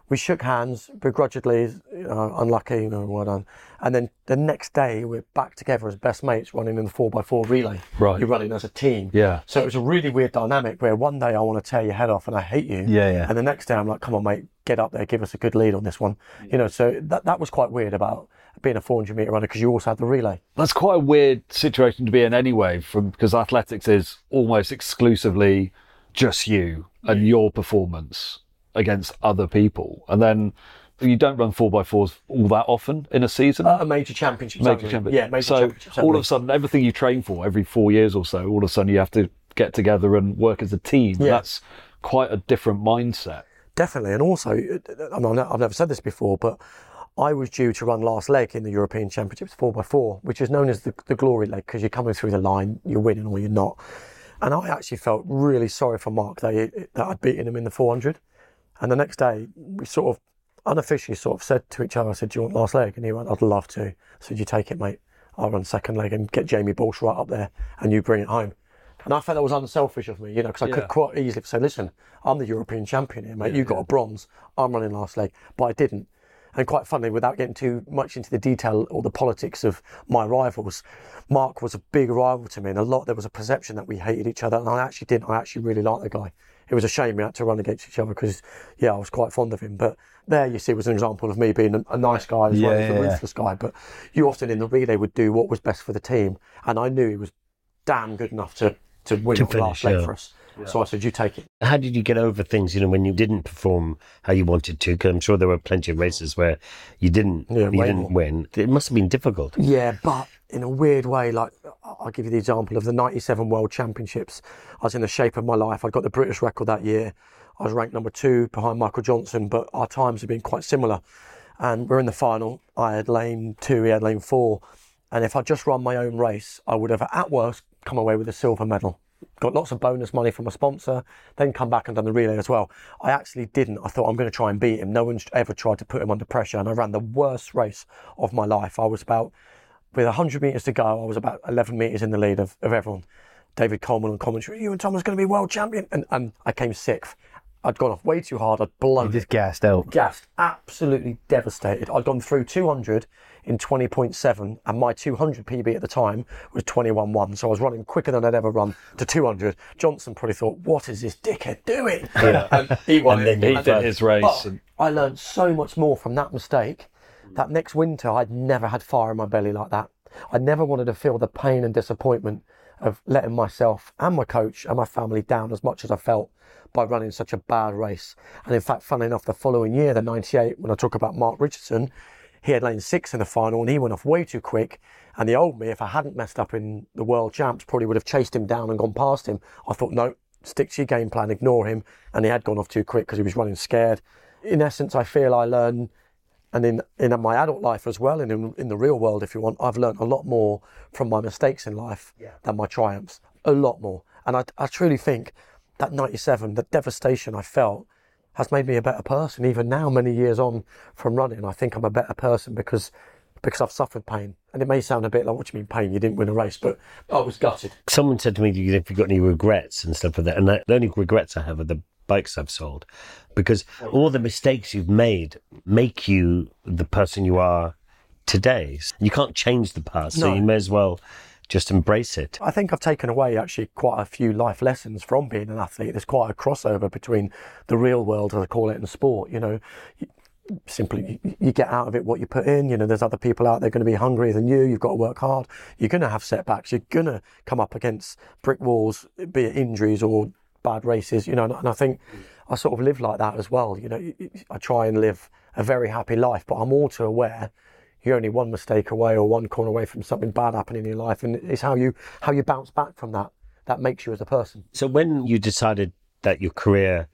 [SPEAKER 5] We shook hands, begrudgingly, you know, unlucky, you know, well done. And then the next day, we're back together as best mates running in the four by four relay.
[SPEAKER 1] Right.
[SPEAKER 5] You're running as a team.
[SPEAKER 1] Yeah.
[SPEAKER 5] So it was a really weird dynamic where one day I want to tear your head off and I hate you.
[SPEAKER 6] Yeah, yeah.
[SPEAKER 5] And the next day I'm like, come on, mate, get up there, give us a good lead on this one. You know, so that that was quite weird about being a four hundred metre runner because you also had the relay.
[SPEAKER 1] That's quite a weird situation to be in anyway, from because athletics is almost exclusively just you and your performance against other people. And then you don't run four by fours all that often in a season.
[SPEAKER 5] Uh, a major championship.
[SPEAKER 1] Major
[SPEAKER 5] certainly.
[SPEAKER 1] championship.
[SPEAKER 5] Yeah, major
[SPEAKER 1] so
[SPEAKER 5] championship.
[SPEAKER 1] all of
[SPEAKER 5] certainly.
[SPEAKER 1] a sudden, everything you train for every four years or so, all of a sudden you have to get together and work as a team.
[SPEAKER 5] Yeah.
[SPEAKER 1] That's quite a different mindset.
[SPEAKER 5] Definitely. And also, I mean, I've never said this before, but I was due to run last leg in the European Championships four by four, which is known as the, the glory leg because you're coming through the line, you're winning or you're not. And I actually felt really sorry for Mark that, he, that I'd beaten him in the four hundred. And the next day, we sort of unofficially sort of said to each other, I said, do you want last leg? And he went, I'd love to. I said, you take it, mate. I'll run second leg and get Jamie Balch right up there and you bring it home. And I felt that was unselfish of me, you know, because I
[SPEAKER 1] Yeah.
[SPEAKER 5] could quite easily say, listen, I'm the European champion here, mate. You got a bronze. I'm running last leg. But I didn't. And quite funnily, without getting too much into the detail or the politics of my rivals, Mark was a big rival to me. And a lot, there was a perception that we hated each other. And I actually didn't. I actually really liked the guy. It was a shame we had to run against each other because, yeah, I was quite fond of him. But there you see was an example of me being a, a nice guy as
[SPEAKER 6] Yeah,
[SPEAKER 5] well as a
[SPEAKER 6] yeah, yeah.
[SPEAKER 5] ruthless guy. But you often in the relay would do what was best for the team. And I knew he was damn good enough to, to win
[SPEAKER 2] To
[SPEAKER 5] on the last
[SPEAKER 2] finish,
[SPEAKER 5] leg
[SPEAKER 2] yeah.
[SPEAKER 5] for us. So I said, you take it.
[SPEAKER 2] How did you get over things, you know, when you didn't perform how you wanted to? Because I'm sure there were plenty of races where you didn't,
[SPEAKER 5] Yeah,
[SPEAKER 2] you
[SPEAKER 5] way
[SPEAKER 2] didn't
[SPEAKER 5] more.
[SPEAKER 2] win. It must have been difficult.
[SPEAKER 5] Yeah, but in a weird way, like I'll give you the example of the ninety-seven World Championships. I was in the shape of my life. I got the British record that year. I was ranked number two behind Michael Johnson, but our times have been quite similar. And we're in the final. I had lane two, he had lane four. And if I just run my own race, I would have at worst come away with a silver medal. Got lots of bonus money from a sponsor, then come back and done the relay as well. I actually didn't. I thought I'm going to try and beat him. No one's ever tried to put him under pressure, and I ran the worst race of my life. I was about, with one hundred metres to go, I was about eleven metres in the lead of, of everyone. David Coleman on commentary, you and Tom was going to be world champion. And, and I came sixth. I'd gone off way too hard. I'd blown
[SPEAKER 6] You
[SPEAKER 5] it.
[SPEAKER 6] just gassed out.
[SPEAKER 5] Gassed, absolutely devastated. I'd gone through two hundred in twenty point seven, and my two hundred P B at the time was twenty-one one. So I was running quicker than I'd ever run to two hundred. Johnson probably thought, what is this dickhead doing?
[SPEAKER 1] Yeah.
[SPEAKER 5] And he won
[SPEAKER 2] And
[SPEAKER 5] it.
[SPEAKER 2] then he
[SPEAKER 1] He did his race.
[SPEAKER 5] But
[SPEAKER 1] and
[SPEAKER 5] I learned so much more from that mistake. That next winter, I'd never had fire in my belly like that. I never wanted to feel the pain and disappointment of letting myself and my coach and my family down as much as I felt by running such a bad race. And in fact, funnily enough, the following year, the ninety-eight, when I talk about Mark Richardson, he had lane six in the final and he went off way too quick. And the old me, if I hadn't messed up in the world champs, probably would have chased him down and gone past him. I thought, no, stick to your game plan, ignore him. And he had gone off too quick because he was running scared. In essence, I feel I learned, and in, in my adult life as well, and in, in the real world, if you want, I've learned a lot more from my mistakes in life than my triumphs. A lot more. And I, I truly think that ninety-seven, the devastation I felt, has made me a better person. Even now, many years on from running, I think I'm a better person because because I've suffered pain. And it may sound a bit like, what do you mean pain? You didn't win a race, but I was gutted.
[SPEAKER 2] Someone said to me, if you've got any regrets and stuff like that, and the only regrets I have are the bikes I've sold, because all the mistakes you've made make you the person you are today. You can't change the past, so
[SPEAKER 5] No.
[SPEAKER 2] you may as well just embrace it.
[SPEAKER 5] I think I've taken away actually quite a few life lessons from being an athlete. There's quite a crossover between the real world, as I call it, and sport. You know, you, simply you, you get out of it what you put in. You know, there's other people out there going to be hungrier than you. You've got to work hard. You're going to have setbacks. You're going to come up against brick walls, be it injuries or bad races. You know, and, and I think I sort of live like that as well. You know, I try and live a very happy life, but I'm all too aware you're only one mistake away or one corner away from something bad happening in your life, and it's how you how you bounce back from that that makes you as a person.
[SPEAKER 2] So when you decided that your career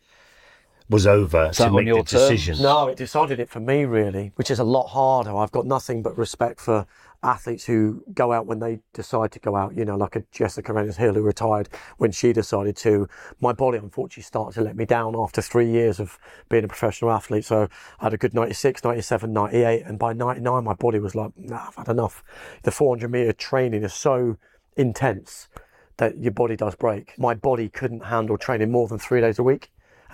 [SPEAKER 2] was over
[SPEAKER 1] that
[SPEAKER 2] to
[SPEAKER 1] on
[SPEAKER 2] make the
[SPEAKER 1] your terms?
[SPEAKER 2] decision,
[SPEAKER 5] No, it decided it for me, really, which is a lot harder. I've got nothing but respect for athletes who go out when they decide to go out, you know, like a Jessica Ennis-Hill who retired when she decided to. My body, unfortunately, started to let me down after three years of being a professional athlete. So I had a good ninety-six, ninety-seven, ninety-eight, and by ninety-nine, my body was like, nah, I've had enough. The four hundred metre training is so intense that your body does break. My body couldn't handle training more than three days a week.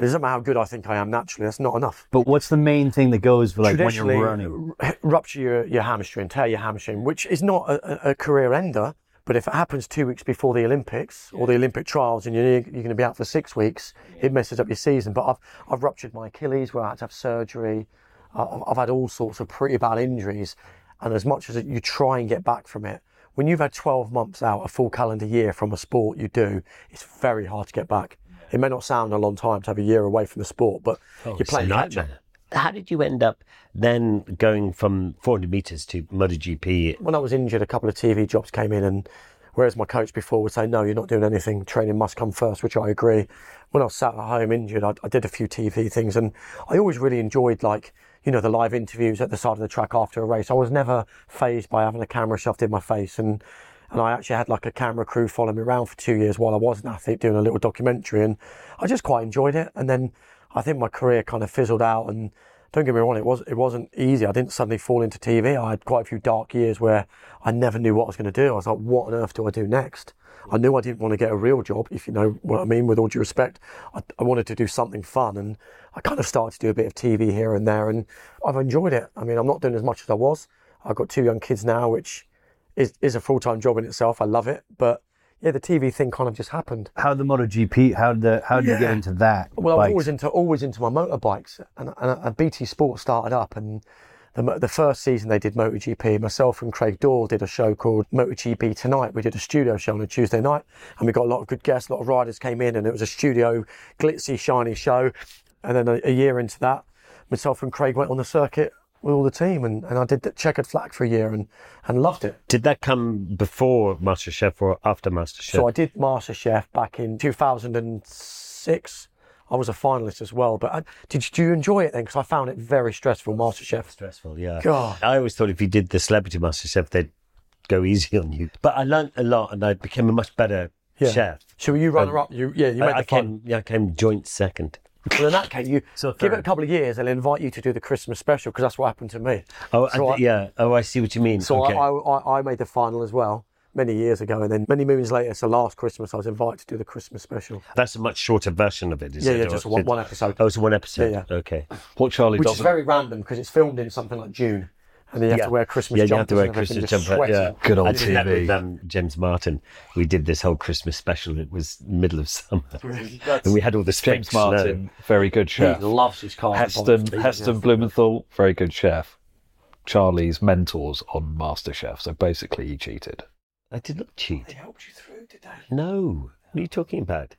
[SPEAKER 5] it doesn't matter how good I think I am naturally, that's not enough.
[SPEAKER 6] But what's the main thing that goes for like when you're
[SPEAKER 5] Traditionally,
[SPEAKER 6] running?
[SPEAKER 5] r- rupture your, your hamstring, tear your hamstring, which is not a, a, a career ender. But if it happens two weeks before the Olympics or the Olympic trials and you're, you're going to be out for six weeks, it messes up your season. But I've I've ruptured my Achilles where I had to have surgery. I've, I've had all sorts of pretty bad injuries. And as much as you try and get back from it, when you've had twelve months out, a full calendar year from a sport you do, it's very hard to get back. It may not sound a long time to have a year away from the sport, but
[SPEAKER 2] Oh,
[SPEAKER 5] you're playing catch up.
[SPEAKER 2] How did you end up then going from four hundred metres to MotoGP?
[SPEAKER 5] When I was injured, a couple of T V jobs came in, and whereas my coach before would say, no, you're not doing anything, training must come first, which I agree. When I was sat at home injured, I, I did a few T V things, and I always really enjoyed, like, you know, the live interviews at the side of the track after a race. I was never fazed by having a camera shoved in my face, and and I actually had like a camera crew follow me around for two years while I was an athlete doing a little documentary, and I just quite enjoyed it. And then I think my career kind of fizzled out, and don't get me wrong, it was it wasn't easy. I didn't suddenly fall into T V. I had quite a few dark years where I never knew what I was going to do. I was like, what on earth do I do next? I knew I didn't want to get a real job, if you know what I mean, with all due respect. I, I wanted to do something fun, and I kind of started to do a bit of T V here and there, and I've enjoyed it. I mean, I'm not doing as much as I was. I've got two young kids now, which is, is a full-time job in itself. I love it, but yeah, the T V thing kind of just happened.
[SPEAKER 6] How the MotoGP? How did the, how did you get
[SPEAKER 5] Yeah.
[SPEAKER 6] into that?
[SPEAKER 5] Well, I was
[SPEAKER 6] bikes?
[SPEAKER 5] always into always into my motorbikes, and, and a B T Sport started up, and the the first season they did MotoGP. Myself and Craig Dorr did a show called MotoGP Tonight. We did a studio show on a Tuesday night, and we got a lot of good guests. A lot of riders came in, and it was a studio, glitzy, shiny show. And then a, a year into that, myself and Craig went on the circuit with all the team, and, and I did the checkered flag for a year, and, and loved it.
[SPEAKER 2] Did that come before MasterChef or after MasterChef?
[SPEAKER 5] So I did MasterChef back in two thousand six. I was a finalist as well. But I, did, did you enjoy it then? Because I found it very stressful, MasterChef.
[SPEAKER 2] Stressful, yeah.
[SPEAKER 5] God.
[SPEAKER 2] I always thought if you did the Celebrity MasterChef, they'd go easy on you. But I learnt a lot, and I became a much better
[SPEAKER 5] Yeah.
[SPEAKER 2] chef.
[SPEAKER 5] So were you runner up? You yeah, you made
[SPEAKER 2] I, I
[SPEAKER 5] the fun.
[SPEAKER 2] came, yeah, I came joint second.
[SPEAKER 5] Well, in that case, you
[SPEAKER 2] So
[SPEAKER 5] give it
[SPEAKER 2] third.
[SPEAKER 5] a couple of years, they'll invite you to do the Christmas special, because that's what happened to me.
[SPEAKER 2] Oh,
[SPEAKER 5] So
[SPEAKER 2] I,
[SPEAKER 5] I-
[SPEAKER 2] yeah. Oh, I see what you mean.
[SPEAKER 5] So
[SPEAKER 2] okay.
[SPEAKER 5] I, I, I made the final as well many years ago, and then many moons later, so last Christmas, I was invited to do the Christmas special.
[SPEAKER 2] That's a much shorter version of it, is
[SPEAKER 5] Yeah,
[SPEAKER 2] it?
[SPEAKER 5] yeah,
[SPEAKER 2] Or
[SPEAKER 5] just
[SPEAKER 2] is
[SPEAKER 5] one,
[SPEAKER 2] it-
[SPEAKER 5] one episode.
[SPEAKER 2] Oh, it's one episode.
[SPEAKER 5] Yeah, yeah.
[SPEAKER 2] Okay.
[SPEAKER 1] What Charlie
[SPEAKER 5] Which is
[SPEAKER 1] doesn't.
[SPEAKER 5] very random, because it's filmed in something like June, and then you have
[SPEAKER 2] Yeah.
[SPEAKER 5] to wear Christmas
[SPEAKER 2] Yeah,
[SPEAKER 5] jumpers
[SPEAKER 2] you have to wear
[SPEAKER 5] and everything,
[SPEAKER 2] Christmas
[SPEAKER 5] just
[SPEAKER 2] jumper.
[SPEAKER 5] sweating.
[SPEAKER 2] Yeah.
[SPEAKER 1] Good old
[SPEAKER 2] I did that
[SPEAKER 1] T V.
[SPEAKER 2] with um, James Martin. We did this whole Christmas special. It was middle of summer,
[SPEAKER 5] That's-
[SPEAKER 2] and we had all this fake
[SPEAKER 1] James
[SPEAKER 2] snow.
[SPEAKER 1] Martin, very good
[SPEAKER 5] He
[SPEAKER 1] chef.
[SPEAKER 5] loves his car.
[SPEAKER 1] Heston, Heston Blumenthal, very good chef. Charlie's mentors on MasterChef. So basically, he cheated.
[SPEAKER 2] I did not cheat.
[SPEAKER 5] They helped you through, did they?
[SPEAKER 2] No. What are you talking about?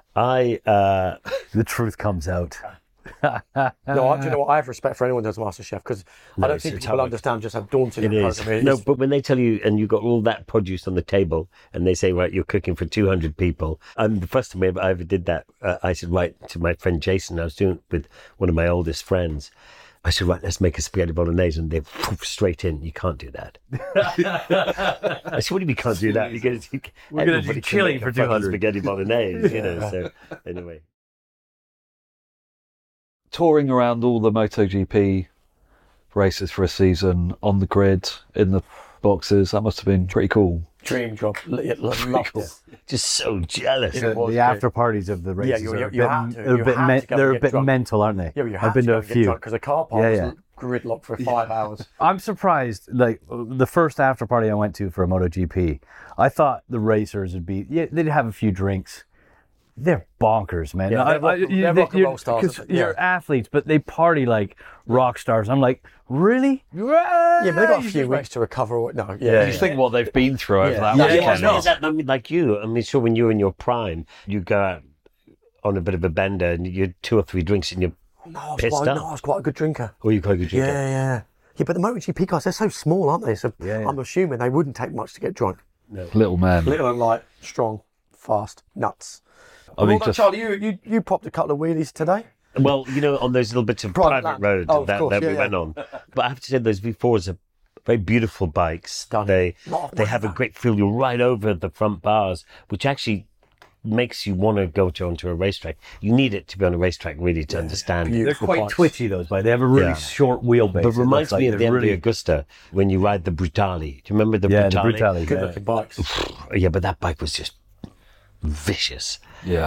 [SPEAKER 2] I uh,
[SPEAKER 6] The truth comes out.
[SPEAKER 5] No, I, do you know what? I have respect for anyone who does MasterChef, because
[SPEAKER 2] No,
[SPEAKER 5] I don't
[SPEAKER 2] it's-
[SPEAKER 5] think
[SPEAKER 2] it's
[SPEAKER 5] people
[SPEAKER 2] hard.
[SPEAKER 5] understand just how daunting
[SPEAKER 2] it
[SPEAKER 5] the
[SPEAKER 2] is.
[SPEAKER 5] program is.
[SPEAKER 2] No, but when they tell you, and you've got all that produce on the table, and they say, right, you're cooking for two hundred people. And the first time I ever, I ever did that, uh, I said, right, to my friend Jason, I was doing it with one of my oldest friends. I said, right, let's make a spaghetti bolognese. And they poof, straight in. You can't do that. I said, what do you mean you can't do that? Because you,
[SPEAKER 6] We're gonna do
[SPEAKER 2] everybody can
[SPEAKER 6] chili
[SPEAKER 2] make a
[SPEAKER 6] for
[SPEAKER 2] fucking
[SPEAKER 6] two hundred.
[SPEAKER 2] spaghetti bolognese, you know. So anyway.
[SPEAKER 1] Touring around all the MotoGP races for a season on the grid in the boxes, that must have been pretty cool.
[SPEAKER 5] Dream job. L- yeah, lo- Loved it.
[SPEAKER 2] Just so jealous.
[SPEAKER 5] Yeah.
[SPEAKER 6] The,
[SPEAKER 5] was
[SPEAKER 6] the
[SPEAKER 5] great.
[SPEAKER 6] after parties of the races
[SPEAKER 5] you-
[SPEAKER 6] are
[SPEAKER 5] you-
[SPEAKER 6] a
[SPEAKER 5] you
[SPEAKER 6] bit,
[SPEAKER 5] have to.
[SPEAKER 6] they're a
[SPEAKER 5] You
[SPEAKER 6] bit,
[SPEAKER 5] have
[SPEAKER 6] men-
[SPEAKER 5] to go
[SPEAKER 6] they're
[SPEAKER 5] and
[SPEAKER 6] a
[SPEAKER 5] get
[SPEAKER 6] bit
[SPEAKER 5] drunk.
[SPEAKER 6] mental, aren't they?
[SPEAKER 5] Yeah, but you have
[SPEAKER 6] I've been to,
[SPEAKER 5] to,
[SPEAKER 6] a few.
[SPEAKER 5] because the car park
[SPEAKER 6] Yeah,
[SPEAKER 5] was
[SPEAKER 6] yeah.
[SPEAKER 5] l- gridlocked for five hours.
[SPEAKER 6] I'm surprised. Like the first after party I went to for a MotoGP, I thought the racers would be. Yeah, they'd have a few drinks. They're bonkers, man.
[SPEAKER 5] Yeah,
[SPEAKER 6] I-
[SPEAKER 5] they're rock-
[SPEAKER 6] I- you-
[SPEAKER 5] they're
[SPEAKER 6] they-
[SPEAKER 5] rock and
[SPEAKER 6] you're-
[SPEAKER 5] roll stars,
[SPEAKER 6] 'cause
[SPEAKER 5] yeah.
[SPEAKER 6] you're athletes, but they party like rock stars. I'm like, really?
[SPEAKER 5] Yeah, but they've got a
[SPEAKER 6] You
[SPEAKER 5] few
[SPEAKER 6] just
[SPEAKER 5] weeks to recover. or- No, yeah,
[SPEAKER 6] Yeah,
[SPEAKER 1] You think what they've been through over
[SPEAKER 5] Yeah.
[SPEAKER 1] that
[SPEAKER 5] Yeah,
[SPEAKER 1] weekend.
[SPEAKER 2] Yeah,
[SPEAKER 5] yeah,
[SPEAKER 2] is that I mean, like you? I mean, sure, when you're in your prime, you go out on a bit of a bender and you're two or three drinks and you're,
[SPEAKER 5] No, I was,
[SPEAKER 2] pissed
[SPEAKER 5] quite,
[SPEAKER 2] up.
[SPEAKER 5] no, I was quite a good drinker.
[SPEAKER 2] or you quite a good drinker.
[SPEAKER 5] Yeah, yeah. Yeah, but the MotoGP guys, they're so small, aren't they? So
[SPEAKER 6] Yeah, yeah.
[SPEAKER 5] I'm assuming they wouldn't take much to get drunk.
[SPEAKER 1] Little man.
[SPEAKER 5] Little and light, strong, fast, nuts.
[SPEAKER 1] I mean,
[SPEAKER 5] Well,
[SPEAKER 1] just
[SPEAKER 5] Charlie, you, you, you popped a couple of wheelies today.
[SPEAKER 2] Well, you know, on those little bits of
[SPEAKER 5] Private
[SPEAKER 2] private,
[SPEAKER 5] land.
[SPEAKER 2] road
[SPEAKER 5] Oh, of
[SPEAKER 2] that,
[SPEAKER 5] course,
[SPEAKER 2] that
[SPEAKER 5] yeah,
[SPEAKER 2] we
[SPEAKER 5] yeah.
[SPEAKER 2] went on. But I have to say, those V fours are very beautiful bikes.
[SPEAKER 5] Stunning.
[SPEAKER 2] They
[SPEAKER 5] Lot of
[SPEAKER 2] they have a
[SPEAKER 5] weather.
[SPEAKER 2] great feel. You're right over the front bars, which actually makes you want to go to onto a racetrack. You need it to be on a racetrack, really, to understand it.
[SPEAKER 6] They're
[SPEAKER 5] Beautiful
[SPEAKER 6] quite
[SPEAKER 5] bikes.
[SPEAKER 6] twitchy, those bikes. They have a really
[SPEAKER 2] Yeah.
[SPEAKER 6] short wheelbase.
[SPEAKER 2] But
[SPEAKER 6] It
[SPEAKER 2] reminds
[SPEAKER 6] looks
[SPEAKER 2] me
[SPEAKER 6] like
[SPEAKER 2] of the
[SPEAKER 6] they're
[SPEAKER 2] M V
[SPEAKER 6] really,
[SPEAKER 2] Agusta when you ride the Brutali. Do you remember the
[SPEAKER 6] yeah, the
[SPEAKER 2] Brutali?
[SPEAKER 6] brutality.
[SPEAKER 5] Good
[SPEAKER 6] yeah.
[SPEAKER 5] looking bikes.
[SPEAKER 2] Yeah, but that bike was just vicious.
[SPEAKER 1] yeah.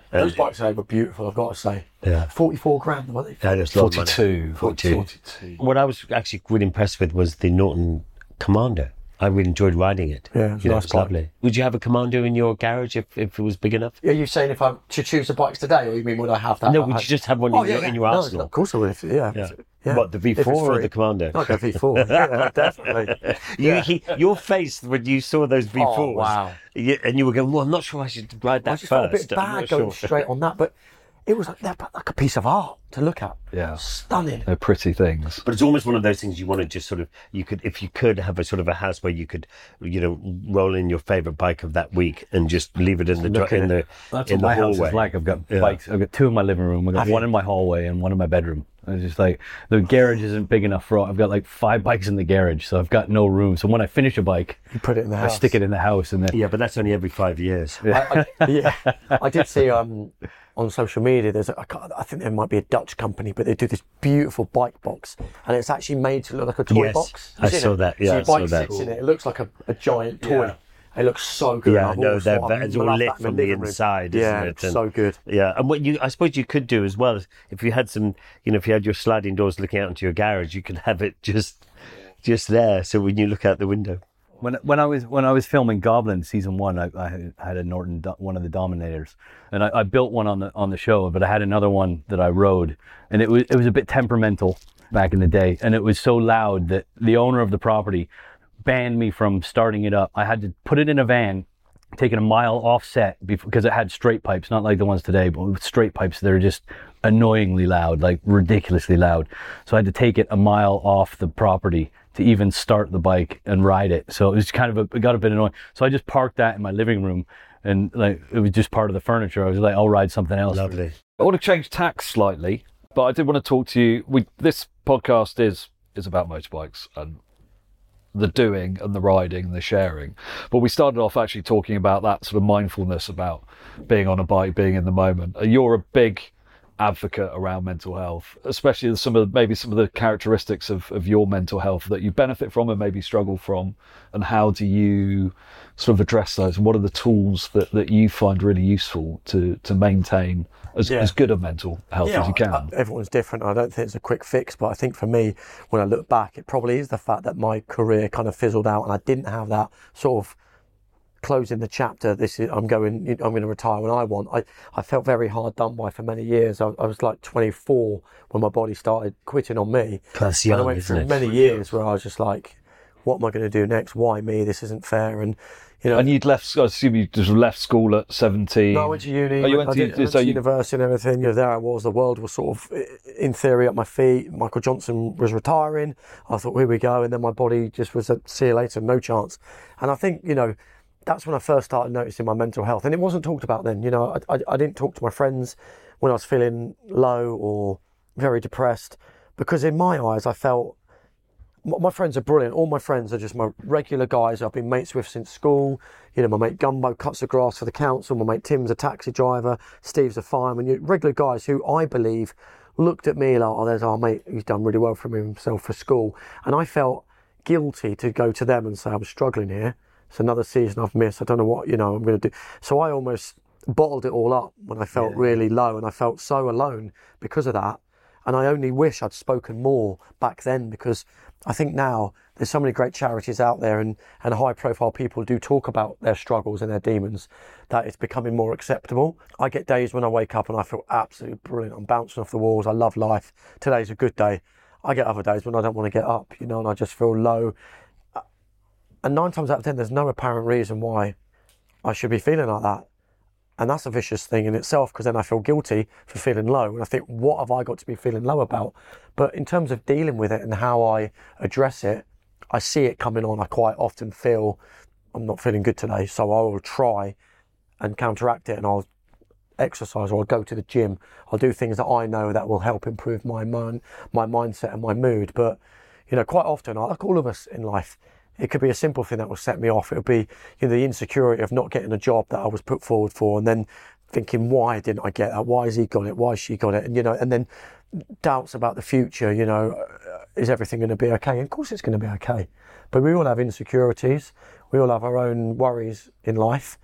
[SPEAKER 5] Those bikes today were beautiful, I've got to say.
[SPEAKER 2] Yeah.
[SPEAKER 5] forty-four grand, weren't they?
[SPEAKER 2] Yeah, that's a lot of money.
[SPEAKER 1] forty-two.
[SPEAKER 2] forty-two.
[SPEAKER 1] forty-two.
[SPEAKER 2] What I was actually really impressed with was the Norton Commander. I really enjoyed riding it.
[SPEAKER 5] Yeah, it was
[SPEAKER 2] You
[SPEAKER 5] a
[SPEAKER 2] know,
[SPEAKER 5] nice
[SPEAKER 2] it was
[SPEAKER 5] bike.
[SPEAKER 2] lovely. Would you have a Commander in your garage if, if it was big enough?
[SPEAKER 5] Are you saying if I should choose the bikes today, or you mean would I have that?
[SPEAKER 2] No,
[SPEAKER 5] at
[SPEAKER 2] would
[SPEAKER 5] home?
[SPEAKER 2] you just have one
[SPEAKER 5] Oh,
[SPEAKER 2] in,
[SPEAKER 5] yeah,
[SPEAKER 2] your,
[SPEAKER 5] yeah.
[SPEAKER 2] in your
[SPEAKER 5] No,
[SPEAKER 2] arsenal?
[SPEAKER 5] Of course I would. If, yeah.
[SPEAKER 2] Yeah.
[SPEAKER 5] yeah.
[SPEAKER 2] What, the V
[SPEAKER 5] If it's
[SPEAKER 2] four or
[SPEAKER 5] free.
[SPEAKER 2] the Commander?
[SPEAKER 5] I'll go V four. Yeah, definitely.
[SPEAKER 2] You,
[SPEAKER 5] Yeah.
[SPEAKER 2] he, your face when you saw those V fours,
[SPEAKER 5] Oh, wow.
[SPEAKER 2] you, and you were going, well, I'm not sure I should ride that
[SPEAKER 5] I just
[SPEAKER 2] first.
[SPEAKER 5] felt a bit
[SPEAKER 2] I'm
[SPEAKER 5] bad
[SPEAKER 2] not
[SPEAKER 5] going
[SPEAKER 2] sure.
[SPEAKER 5] straight on that, but it was like, they're like a piece of art to look at.
[SPEAKER 1] Yeah.
[SPEAKER 5] Stunning.
[SPEAKER 1] They're pretty things.
[SPEAKER 2] But it's almost one of those things you want to just sort of, you could, if you could have a sort of a house where you could, you know, roll in your favourite bike of that week and just leave it in the dri-
[SPEAKER 5] Look at
[SPEAKER 2] in the
[SPEAKER 6] That's
[SPEAKER 2] in
[SPEAKER 6] what
[SPEAKER 2] the
[SPEAKER 6] my house
[SPEAKER 2] hallway.
[SPEAKER 6] is like. I've got
[SPEAKER 2] Yeah.
[SPEAKER 6] bikes. I've got two in my living room. I've got
[SPEAKER 5] Have
[SPEAKER 6] one
[SPEAKER 5] you?
[SPEAKER 6] in my hallway and one in my bedroom. It's just like the garage isn't big enough for all. I've got like five bikes in the garage, so I've got no room. So when I finish a bike,
[SPEAKER 5] You put it in the
[SPEAKER 6] I
[SPEAKER 5] house.
[SPEAKER 6] stick it in the house, and then
[SPEAKER 2] Yeah, but that's only every five years.
[SPEAKER 5] I, I, yeah, I did see um, on social media. There's, a, I, can't- I think there might be a Dutch company, but they do this beautiful bike box, and it's actually made to look like a toy
[SPEAKER 2] Yes,
[SPEAKER 5] box.
[SPEAKER 2] I
[SPEAKER 5] You've seen
[SPEAKER 2] saw
[SPEAKER 5] it?
[SPEAKER 2] that, yeah,
[SPEAKER 5] so
[SPEAKER 2] I
[SPEAKER 5] your
[SPEAKER 2] saw
[SPEAKER 5] bike
[SPEAKER 2] that.
[SPEAKER 5] sits in it. It looks like a, a giant toy.
[SPEAKER 2] Yeah.
[SPEAKER 5] It looks so good.
[SPEAKER 2] Yeah,
[SPEAKER 5] I've
[SPEAKER 2] no,
[SPEAKER 5] always
[SPEAKER 2] they're,
[SPEAKER 5] thought, I'd
[SPEAKER 2] it's all
[SPEAKER 5] love
[SPEAKER 2] lit
[SPEAKER 5] that in
[SPEAKER 2] from
[SPEAKER 5] my
[SPEAKER 2] the
[SPEAKER 5] living room.
[SPEAKER 2] inside,
[SPEAKER 5] Yeah,
[SPEAKER 2] isn't it?
[SPEAKER 5] it's so good.
[SPEAKER 2] Yeah, and what you, I suppose you could do as well is if you had some, you know, if you had your sliding doors looking out into your garage, you could have it just, just there. So when you look out the window,
[SPEAKER 6] when when I was when I was filming Goblin season one, I, I had a Norton, Do- one of the Dominators, and I, I built one on the on the show, but I had another one that I rode, and it was it was a bit temperamental back in the day, and it was so loud that the owner of the property banned me from starting it up. I had to put it in a van, taking a mile offset because it had straight pipes, not like the ones today, but with straight pipes that are just annoyingly loud, like ridiculously loud. So I had to take it a mile off the property to even start the bike and ride it. So it was kind of a, it got a bit annoying. So I just parked that in my living room, and like it was just part of the furniture. I was like, I'll ride something else.
[SPEAKER 2] lovely.
[SPEAKER 1] I want to change tack slightly, but I did want to talk to you. We, this podcast is is about motorbikes and the doing and the riding and the sharing. But we started off actually talking about that sort of mindfulness about being on a bike, being in the moment. You're a big advocate around mental health, especially some of maybe some of the characteristics of, of your mental health that you benefit from and maybe struggle from, and how do you sort of address those, and what are the tools that, that you find really useful to to maintain as,
[SPEAKER 5] Yeah.
[SPEAKER 1] as good a mental health as you can?
[SPEAKER 5] I- everyone's different. I don't think it's a quick fix, but I think for me, when I look back, it probably is the fact that my career kind of fizzled out and I didn't have that sort of closing the chapter. This is I'm going. I'm going to retire when I want. I, I felt very hard done by for many years. I, I was like twenty-four when my body started quitting on me.
[SPEAKER 2] That's
[SPEAKER 5] and I
[SPEAKER 2] young,
[SPEAKER 5] went
[SPEAKER 2] isn't
[SPEAKER 5] through
[SPEAKER 2] it?
[SPEAKER 5] many years where I was just like, what am I going to do next? Why me? This isn't fair. And you know,
[SPEAKER 1] And you'd left, I assume you just left school at seventeen.
[SPEAKER 5] no, I went to uni.
[SPEAKER 1] Oh, you went
[SPEAKER 5] I
[SPEAKER 1] to-
[SPEAKER 5] did- I went
[SPEAKER 1] so
[SPEAKER 5] to
[SPEAKER 1] you-
[SPEAKER 5] university and everything. You know, there I was. The world was sort of, in theory, at my feet. Michael Johnson was retiring. I thought, here we go. And then my body just was a see you later, no chance. And I think, you know, that's when I first started noticing my mental health. And it wasn't talked about then. You know, I, I, I didn't talk to my friends when I was feeling low or very depressed, because in my eyes, I felt, my my friends are brilliant. All my friends are just my regular guys I've been mates with since school. You know, my mate Gumbo cuts the grass for the council. My mate Tim's a taxi driver. Steve's a fireman. You regular guys who I believe looked at me like, oh, there's our mate. He's done really well for himself for school. And I felt guilty to go to them and say, I'm struggling here. It's another season I've missed. I don't know what, you know, I'm going to do. So I almost bottled it all up when I felt really low, and I felt so alone because of that. And I only wish I'd spoken more back then, because I think now there's so many great charities out there, and, and high profile people do talk about their struggles and their demons, that it's becoming more acceptable. I get days when I wake up and I feel absolutely brilliant. I'm bouncing off the walls. I love life. Today's a good day. I get other days when I don't want to get up, you know, and I just feel low. And nine times out of ten, there's no apparent reason why I should be feeling like that. And that's a vicious thing in itself, because then I feel guilty for feeling low. And I think, what have I got to be feeling low about? But in terms of dealing with it and how I address it, I see it coming on. I quite often feel I'm not feeling good today, so I will try and counteract it, and I'll exercise, or I'll go to the gym. I'll do things that I know that will help improve my mind, my mindset and my mood. But, you know, quite often, like all of us in life, it could be a simple thing that will set me off. It would be, you know, the insecurity of not getting a job that I was put forward for, and then thinking, why didn't I get that? Why has he got it? Why has she got it? And, you know, and then doubts about the future, you know, uh, is everything going to be okay? And of course it's going to be okay. But we all have insecurities. We all have our own worries in life.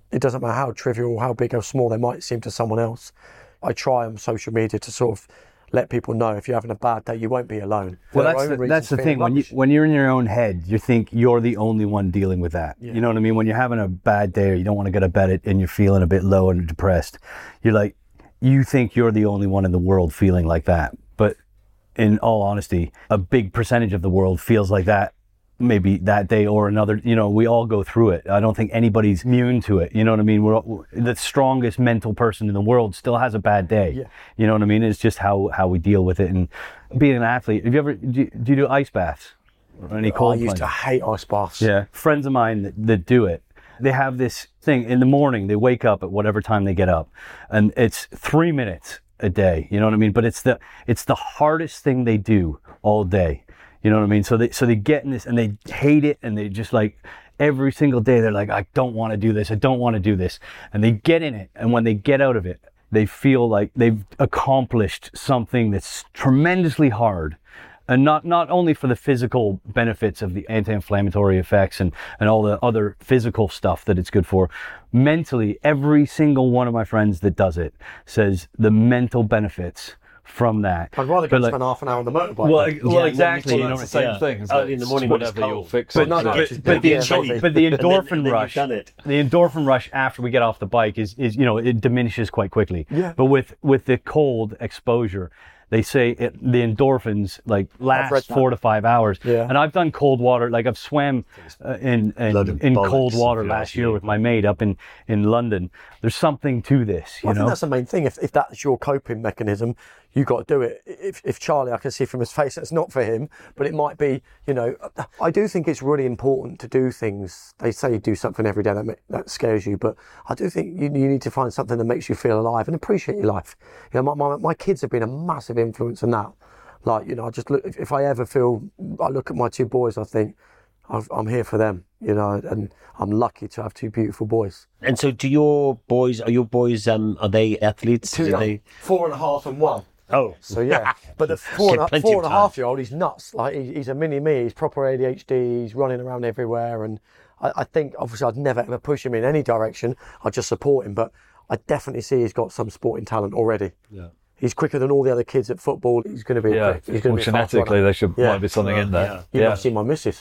[SPEAKER 5] it doesn't matter how trivial, how big or small they might seem to someone else. I try on social media to sort of let people know if you're having a bad day, you won't be alone.
[SPEAKER 6] Well,
[SPEAKER 5] For
[SPEAKER 6] that's
[SPEAKER 5] their own
[SPEAKER 6] the,
[SPEAKER 5] reasons,
[SPEAKER 6] that's the
[SPEAKER 5] feeling
[SPEAKER 6] thing. When you
[SPEAKER 5] rubbish.
[SPEAKER 6] when you're in your own head, you think you're the only one dealing with that.
[SPEAKER 5] Yeah.
[SPEAKER 6] You know what I mean? When you're having a bad day or you don't want to go to bed and you're feeling a bit low and depressed, you're like, you think you're the only one in the world feeling like that. But in all honesty, a big percentage of the world feels like that. Maybe that day or another, you know, we all go through it. I don't think anybody's immune to it. You know what I mean? We're all, the strongest mental person in the world still has a bad day.
[SPEAKER 5] Yeah.
[SPEAKER 6] You know what I mean? It's just how, how we deal with it. And being an athlete, have you ever, do you do, you do ice baths or any
[SPEAKER 5] I
[SPEAKER 6] cold
[SPEAKER 5] used to
[SPEAKER 6] plunge?
[SPEAKER 5] hate ice baths.
[SPEAKER 6] Yeah. Friends of mine that, that do it, they have this thing in the morning, they wake up at whatever time they get up and it's three minutes a day. You know what I mean? But it's the, it's the hardest thing they do all day. You know what I mean? So they so they get in this and they hate it and they just like every single day they're like, I don't want to do this. I don't want to do this. And they get in it. And when they get out of it, they feel like they've accomplished something that's tremendously hard. And not, not only for the physical benefits of the anti-inflammatory effects and, and all the other physical stuff that it's good for. Mentally, every single one of my friends that does it says the mental benefits from that.
[SPEAKER 5] I'd rather go
[SPEAKER 6] But
[SPEAKER 5] and
[SPEAKER 6] like-
[SPEAKER 5] spend half an hour on the motorbike.
[SPEAKER 6] Well,
[SPEAKER 5] then.
[SPEAKER 6] well, exactly.
[SPEAKER 1] Well,
[SPEAKER 6] You know,
[SPEAKER 1] that's the same
[SPEAKER 2] yeah.
[SPEAKER 1] thing. Isn't
[SPEAKER 2] Early
[SPEAKER 1] it?
[SPEAKER 2] in the
[SPEAKER 1] It's
[SPEAKER 2] morning when it's
[SPEAKER 1] whatever you'll
[SPEAKER 2] cold.
[SPEAKER 1] fix
[SPEAKER 5] But
[SPEAKER 1] it.
[SPEAKER 5] no,
[SPEAKER 1] so-
[SPEAKER 5] no,
[SPEAKER 6] but,
[SPEAKER 5] just
[SPEAKER 6] but the
[SPEAKER 5] yeah,
[SPEAKER 6] endor-
[SPEAKER 5] maybe.
[SPEAKER 6] but the
[SPEAKER 2] And then-
[SPEAKER 6] endorphin
[SPEAKER 2] and then you've
[SPEAKER 6] rush,
[SPEAKER 2] done it.
[SPEAKER 6] the endorphin rush after we get off the bike is, is you know, it diminishes quite quickly.
[SPEAKER 5] Yeah.
[SPEAKER 6] But with with the cold exposure, they say it, the endorphins like
[SPEAKER 5] read
[SPEAKER 6] last
[SPEAKER 5] that.
[SPEAKER 6] four to five hours.
[SPEAKER 5] Yeah.
[SPEAKER 6] And I've done cold water, like I've swam uh, in
[SPEAKER 2] Load
[SPEAKER 6] in,
[SPEAKER 2] of
[SPEAKER 6] in
[SPEAKER 2] bollocks
[SPEAKER 6] cold water
[SPEAKER 2] if you
[SPEAKER 6] last
[SPEAKER 2] ask
[SPEAKER 6] year
[SPEAKER 2] me.
[SPEAKER 6] with my mate up in in London. There's something to this, you
[SPEAKER 5] I think
[SPEAKER 6] know.
[SPEAKER 5] that's the main thing. If if that's your coping mechanism, you got to do it. If if Charlie, I can see from his face, that's not for him, but it might be. You know, I do think it's really important to do things. They say do something every day that ma- that scares you, but I do think you, you need to find something that makes you feel alive and appreciate your life. You know, my my, my kids have been a massive influence in that. Like, you know, I just look. If, if I ever feel, I look at my two boys, I think I've, I'm here for them. You know, and I'm lucky to have two beautiful boys.
[SPEAKER 2] And so, do your boys? Are your boys? Um, are they athletes?
[SPEAKER 5] Two
[SPEAKER 2] Do
[SPEAKER 5] young,
[SPEAKER 2] they?
[SPEAKER 5] four and a half and one.
[SPEAKER 2] Oh,
[SPEAKER 5] So yeah, but the four and, a,
[SPEAKER 2] Plenty
[SPEAKER 5] four
[SPEAKER 2] of
[SPEAKER 5] and a
[SPEAKER 2] time.
[SPEAKER 5] half year old, he's nuts. Like he, he's a mini me. He's proper A D H D. He's running around everywhere, and I, I think obviously I'd never ever push him in any direction. I'd just support him, but I definitely see he's got some sporting talent already.
[SPEAKER 2] Yeah.
[SPEAKER 5] He's quicker than all the other kids at football. He's going to be.
[SPEAKER 1] Yeah,
[SPEAKER 5] a, he's going
[SPEAKER 1] well,
[SPEAKER 5] to be a fast
[SPEAKER 1] genetically,
[SPEAKER 5] runner.
[SPEAKER 1] there should
[SPEAKER 5] Yeah.
[SPEAKER 1] might be something in there.
[SPEAKER 5] You
[SPEAKER 1] Yeah.
[SPEAKER 5] must see my missus.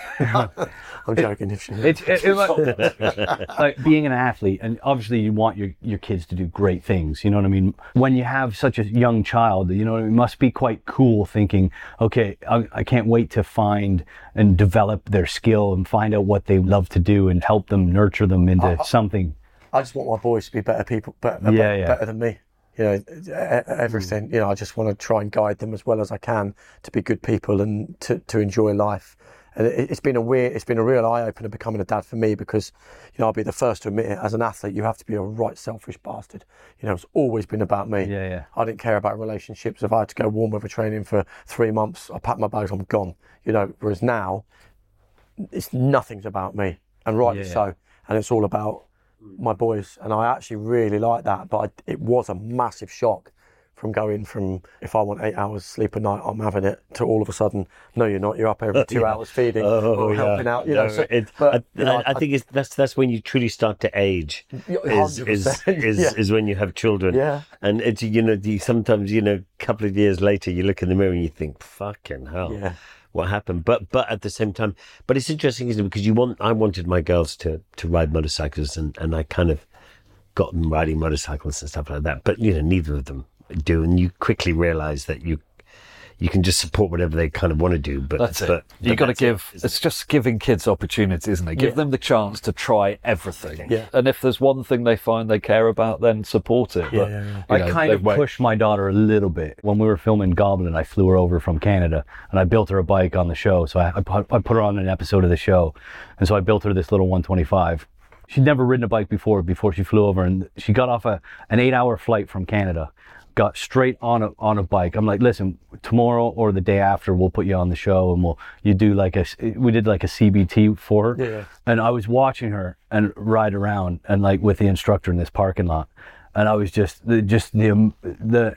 [SPEAKER 5] I'm joking. If she,
[SPEAKER 6] It's it, it, might- like being an athlete, and obviously you want your, your kids to do great things. You know what I mean? When you have such a young child, you know, it must be quite cool thinking, okay, I, I can't wait to find and develop their skill and find out what they love to do and help them nurture them into something.
[SPEAKER 5] I just want my boys to be better people, better,
[SPEAKER 6] Yeah,
[SPEAKER 5] better,
[SPEAKER 6] yeah.
[SPEAKER 5] better than me. You know, e- everything. You know, I just want to try and guide them as well as I can to be good people and to, to enjoy life. And it, it's been a weird, it's been a real eye opener becoming a dad for me because, you know, I'll be the first to admit it. As an athlete, you have to be a right selfish bastard. You know, it's always been about me.
[SPEAKER 6] Yeah, yeah.
[SPEAKER 5] I didn't care about relationships. If I had to go warm weather training for three months, I packed my bags, I'm gone. You know, whereas now, it's nothing's about me, and rightly
[SPEAKER 6] Yeah.
[SPEAKER 5] so. And it's all about my boys, and I actually really like that. But I, it was a massive shock from going from if I want eight hours sleep a night, I'm having it, to all of a sudden, no, you're not. You're up every two hours feeding
[SPEAKER 2] Oh,
[SPEAKER 5] or
[SPEAKER 2] yeah.
[SPEAKER 5] helping out. You
[SPEAKER 2] No,
[SPEAKER 5] know, so,
[SPEAKER 2] it-
[SPEAKER 5] but
[SPEAKER 2] I,
[SPEAKER 5] you know,
[SPEAKER 2] I, I think it's, that's that's when you truly start to age.
[SPEAKER 5] Yeah,
[SPEAKER 2] Is
[SPEAKER 5] one hundred
[SPEAKER 2] is
[SPEAKER 5] percent,
[SPEAKER 2] is,
[SPEAKER 5] yeah.
[SPEAKER 2] is when you have children.
[SPEAKER 5] Yeah.
[SPEAKER 2] And it's, you know, the, sometimes, you know, a couple of years later, you look in the mirror and you think, fucking hell.
[SPEAKER 5] Yeah.
[SPEAKER 2] What happened? But but at the same time, but it's interesting, isn't it? Because you want, I wanted my girls to to ride motorcycles, and, and I kind of got them riding motorcycles and stuff like that. But you know, neither of them do, and you quickly realise that you you can just support whatever they kind of want to do. But
[SPEAKER 1] That's it.
[SPEAKER 2] But,
[SPEAKER 1] you
[SPEAKER 2] but
[SPEAKER 1] got to
[SPEAKER 2] that's it,
[SPEAKER 1] give.
[SPEAKER 2] isn't
[SPEAKER 1] It's just giving kids opportunities, isn't it? Give
[SPEAKER 5] Yeah.
[SPEAKER 1] them the chance to try everything.
[SPEAKER 5] Yeah.
[SPEAKER 1] And if there's one thing they find they care about, then support it.
[SPEAKER 5] Yeah,
[SPEAKER 1] But,
[SPEAKER 5] yeah, yeah.
[SPEAKER 1] you
[SPEAKER 6] I
[SPEAKER 1] know,
[SPEAKER 6] kind
[SPEAKER 1] they
[SPEAKER 6] of
[SPEAKER 1] won't-
[SPEAKER 6] pushed my daughter a little bit. When we were filming Goblin, I flew her over from Canada and I built her a bike on the show. So I, I, put, I put her on an episode of the show. And so I built her this little one twenty-five. She'd never ridden a bike before, before she flew over. And she got off a, an eight hour flight from Canada, got straight on a, on a bike. I'm like, listen, tomorrow or the day after, we'll put you on the show and we'll, you do like a, we did like a C B T for her.
[SPEAKER 5] Yeah.
[SPEAKER 6] And I was watching her and ride around and like with the instructor in this parking lot. And I was just, the, just the, um, the,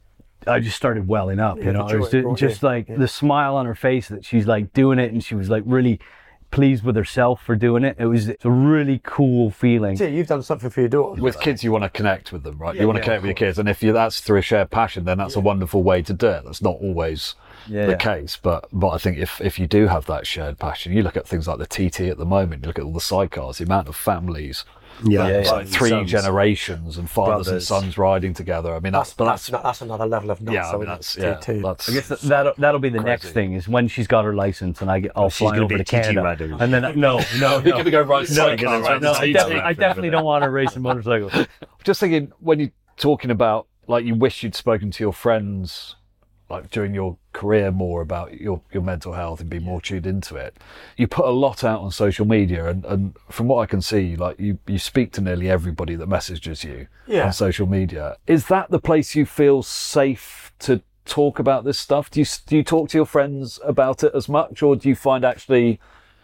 [SPEAKER 6] I just started welling up, you
[SPEAKER 5] Yeah,
[SPEAKER 6] know,
[SPEAKER 5] the
[SPEAKER 6] it was
[SPEAKER 5] joy it
[SPEAKER 6] ju-
[SPEAKER 5] brought
[SPEAKER 6] just
[SPEAKER 5] you.
[SPEAKER 6] like
[SPEAKER 5] Yeah.
[SPEAKER 6] the smile on her face that she's like doing it. And she was like really pleased with herself for doing it. It was it's a really cool feeling.
[SPEAKER 5] Yeah, you've done something for your daughter.
[SPEAKER 1] With kids, you want to connect with them, right?
[SPEAKER 5] Yeah,
[SPEAKER 1] you want to
[SPEAKER 5] yeah,
[SPEAKER 1] connect with your kids, and if you that's through a shared passion, then that's a wonderful way to do it. That's not always
[SPEAKER 6] Yeah,
[SPEAKER 1] the
[SPEAKER 6] yeah.
[SPEAKER 1] case, but but I think if if you do have that shared passion, you look at things like the T T at the moment. You look at all the sidecars, the amount of families,
[SPEAKER 2] Yeah,
[SPEAKER 6] Yeah, yeah.
[SPEAKER 1] like three
[SPEAKER 2] Sons.
[SPEAKER 1] generations and fathers
[SPEAKER 2] Brothers.
[SPEAKER 1] and sons riding together. I mean, that's
[SPEAKER 5] That's,
[SPEAKER 1] but
[SPEAKER 5] that's,
[SPEAKER 1] that's,
[SPEAKER 5] that's another level of nuts.
[SPEAKER 1] yeah, I
[SPEAKER 5] so
[SPEAKER 1] mean,
[SPEAKER 5] it's
[SPEAKER 1] that's yeah,
[SPEAKER 5] too.
[SPEAKER 1] that's
[SPEAKER 6] I guess that, that'll, that'll be the next
[SPEAKER 1] Crazy.
[SPEAKER 6] thing is when she's got her license and I get all
[SPEAKER 2] she's
[SPEAKER 6] flying
[SPEAKER 2] gonna
[SPEAKER 6] over
[SPEAKER 2] be
[SPEAKER 6] to
[SPEAKER 2] a T T
[SPEAKER 6] Canada.
[SPEAKER 2] rider.
[SPEAKER 6] And then, no, no, no.
[SPEAKER 1] You're gonna go ride
[SPEAKER 6] No,
[SPEAKER 1] sidecars
[SPEAKER 6] no,
[SPEAKER 1] around
[SPEAKER 6] no,
[SPEAKER 1] the
[SPEAKER 6] I,
[SPEAKER 1] T T.
[SPEAKER 6] definitely, I definitely don't want to race a motorcycle.
[SPEAKER 1] Just thinking when you're talking about like you wish you'd spoken to your friends like during your career more about your, your mental health and be more tuned into it. You put a lot out on social media and, and from what I can see, like you, you speak to nearly everybody that messages you
[SPEAKER 5] Yeah.
[SPEAKER 1] on social media. Is that the place you feel safe to talk about this stuff? Do you, do you talk to your friends about it as much, or do you find actually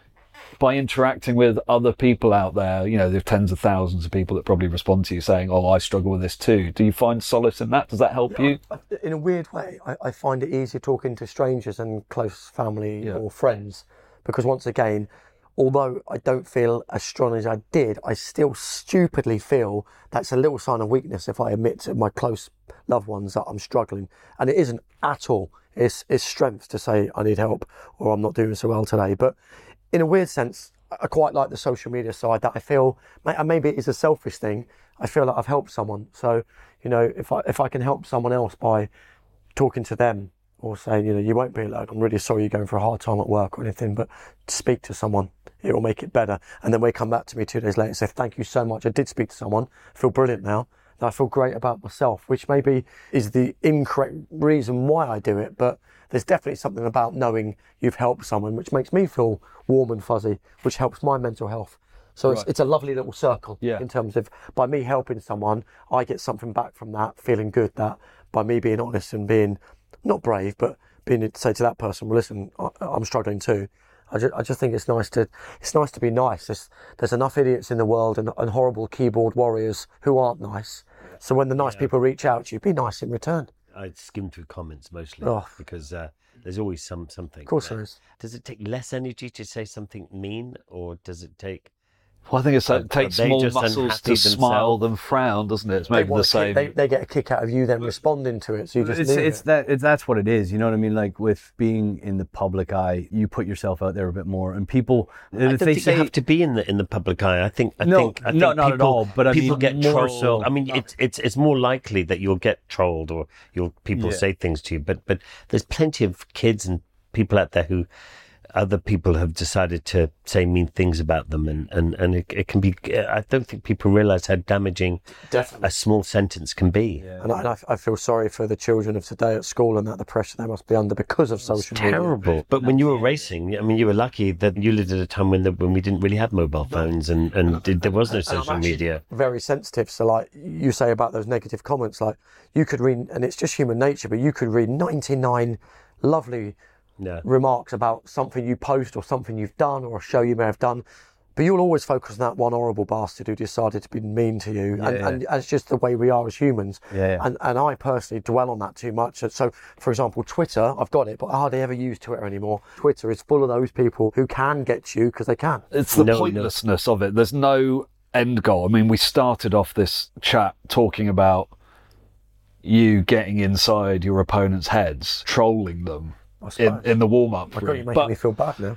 [SPEAKER 1] by interacting with other people out there, you know, there are tens of thousands of people that probably respond to you saying, oh, I struggle with this too. Do you find solace in that? Does that help you?
[SPEAKER 5] In a weird way, I, I find it easier talking to strangers and close family
[SPEAKER 1] Yeah.
[SPEAKER 5] or friends because once again, although I don't feel as strong as I did, I still stupidly feel that's a little sign of weakness if I admit to my close loved ones that I'm struggling. And it isn't at all. It's, it's strength to say I need help or I'm not doing so well today. But in a weird sense, I quite like the social media side that I feel, and maybe it is a selfish thing, I feel like I've helped someone. So, you know, if I if I can help someone else by talking to them or saying, you know, you won't be alone, I'm really sorry you're going for a hard time at work or anything, but speak to someone, it will make it better. And then they come back to me two days later and say, thank you so much, I did speak to someone, I feel brilliant now, and I feel great about myself, which maybe is the incorrect reason why I do it, but there's definitely something about knowing you've helped someone which makes me feel warm and fuzzy, which helps my mental health. So it's,
[SPEAKER 1] Right.
[SPEAKER 5] it's a lovely little circle
[SPEAKER 1] Yeah.
[SPEAKER 5] in terms of by me helping someone, I get something back from that, feeling good that by me being honest and being not brave, but being to say to that person, well, listen, I, I'm struggling too. I just, I just think it's nice to it's nice to be nice. There's, there's enough idiots in the world and, and horrible keyboard warriors who aren't nice. So when the nice people reach out to you, be nice in return.
[SPEAKER 2] I skim through comments mostly
[SPEAKER 5] Oh.
[SPEAKER 2] because uh, there's always some something.
[SPEAKER 5] Of course
[SPEAKER 2] Uh,
[SPEAKER 5] there is.
[SPEAKER 2] Does it take less energy to say something mean, or does it take?
[SPEAKER 1] Well, I think it's,
[SPEAKER 2] Are-
[SPEAKER 1] it takes
[SPEAKER 2] are they
[SPEAKER 1] more
[SPEAKER 2] just
[SPEAKER 1] muscles
[SPEAKER 2] unhappy
[SPEAKER 1] to smile
[SPEAKER 2] themselves?
[SPEAKER 1] than frown, doesn't it? It's
[SPEAKER 5] They,
[SPEAKER 1] maybe the
[SPEAKER 5] want a kick-
[SPEAKER 1] same.
[SPEAKER 5] they, they get a kick out of you then responding to it. So you just
[SPEAKER 6] It's
[SPEAKER 5] leave
[SPEAKER 6] it's
[SPEAKER 5] it.
[SPEAKER 6] that it's that's what it is. You know what I mean? Like with being in the public eye, you put yourself out there a bit more, and people
[SPEAKER 2] I don't
[SPEAKER 6] if they
[SPEAKER 2] think
[SPEAKER 6] say
[SPEAKER 2] you have to be in the in the public eye. I think. I
[SPEAKER 6] No,
[SPEAKER 2] think, I
[SPEAKER 6] no,
[SPEAKER 2] think
[SPEAKER 6] not at
[SPEAKER 2] people,
[SPEAKER 6] all, but I
[SPEAKER 2] people
[SPEAKER 6] mean,
[SPEAKER 2] get
[SPEAKER 6] more
[SPEAKER 2] trolled.
[SPEAKER 6] so.
[SPEAKER 2] I mean, it's it's it's more likely that you'll get trolled or you'll people
[SPEAKER 6] Yeah.
[SPEAKER 2] say things to you. But but there's plenty of kids and people out there who other people have decided to say mean things about them, and and and it, it can be. I don't think people realise how damaging
[SPEAKER 5] Definitely.
[SPEAKER 2] a small sentence can be.
[SPEAKER 5] And I, and I, I feel sorry for the children of today at school and that the pressure they must be under because of social media.
[SPEAKER 2] Terrible. But when you were racing, I mean, you were lucky that you lived at a time when the, when we didn't really have mobile phones and, and there was no
[SPEAKER 5] And I'm
[SPEAKER 2] social
[SPEAKER 5] actually
[SPEAKER 2] media.
[SPEAKER 5] Very sensitive. So, like you say about those negative comments, like you could read, and it's just human nature, but you could read ninety-nine lovely
[SPEAKER 2] Yeah.
[SPEAKER 5] remarks about something you post or something you've done or a show you may have done. But you'll always focus on that one horrible bastard who decided to be mean to you. and,
[SPEAKER 6] yeah.
[SPEAKER 5] and it's just the way we are as humans.
[SPEAKER 6] Yeah, yeah.
[SPEAKER 5] And, and I personally dwell on that too much. So, so, for example, Twitter, I've got it, but I hardly ever use Twitter anymore. Twitter is full of those people who can get you because they can.
[SPEAKER 1] It's the
[SPEAKER 2] No, no.
[SPEAKER 1] pointlessness of it. There's no end goal. I mean, we started off this chat talking about you getting inside your opponent's heads, trolling them in,
[SPEAKER 5] suppose.
[SPEAKER 1] in the warm-up
[SPEAKER 5] My God,
[SPEAKER 1] room.
[SPEAKER 5] you're making
[SPEAKER 1] But,
[SPEAKER 5] me feel bad now.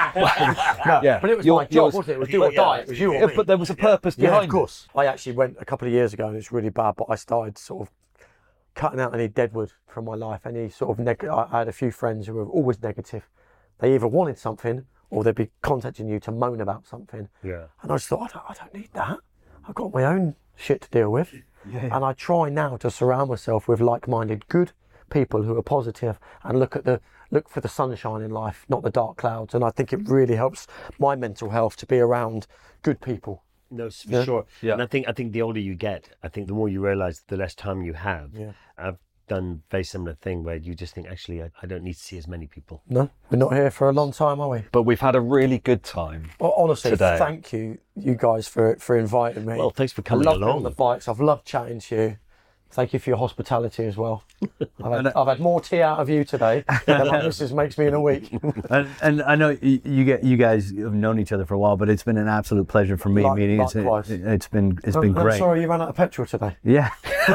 [SPEAKER 1] yeah,
[SPEAKER 5] But it was
[SPEAKER 1] your-
[SPEAKER 5] my job,
[SPEAKER 1] yours-
[SPEAKER 5] wasn't it? It was do or die. It was you or
[SPEAKER 1] Yeah,
[SPEAKER 5] me.
[SPEAKER 1] but there was a purpose
[SPEAKER 5] Yeah,
[SPEAKER 1] behind
[SPEAKER 5] of course. I actually went a couple of years ago and it's really bad, but I started sort of cutting out any deadwood from my life. Any sort of neg- I I had a few friends who were always negative. They either wanted something or they'd be contacting you to moan about something.
[SPEAKER 2] Yeah.
[SPEAKER 5] And I just thought, I don't, I don't need that. I've got my own shit to deal with. And I try now to surround myself with like-minded, good people who are positive and look at the look for the sunshine in life, not the dark clouds. And I think it really helps my mental health to be around good people.
[SPEAKER 2] No, for
[SPEAKER 5] Yeah.
[SPEAKER 2] sure.
[SPEAKER 1] Yeah.
[SPEAKER 2] And I think I think the older you get, I think the more you realise the less time you have.
[SPEAKER 5] Yeah.
[SPEAKER 2] I've done a very similar thing where you just think, actually, I, I don't need to see as many people.
[SPEAKER 5] No, we're not here for a long time, are we?
[SPEAKER 1] but we've had a really good time.
[SPEAKER 5] Well, honestly,
[SPEAKER 1] Today.
[SPEAKER 5] thank you, you guys, for for inviting me.
[SPEAKER 2] Well, thanks for
[SPEAKER 5] I
[SPEAKER 2] coming
[SPEAKER 5] love being on
[SPEAKER 2] along.
[SPEAKER 5] the bikes. I've loved chatting to you. Thank you for your hospitality as well. I've had, I've had more tea out of you today than my missus makes me in a week.
[SPEAKER 6] and, and I know you, you get you guys have known each other for a while, but it's been an absolute pleasure for me
[SPEAKER 5] Like-
[SPEAKER 6] meeting. It's,
[SPEAKER 5] likewise.
[SPEAKER 6] it, it's been it's
[SPEAKER 5] I'm,
[SPEAKER 6] been
[SPEAKER 5] I'm
[SPEAKER 6] great.
[SPEAKER 5] sorry you ran out of petrol today.
[SPEAKER 6] Yeah.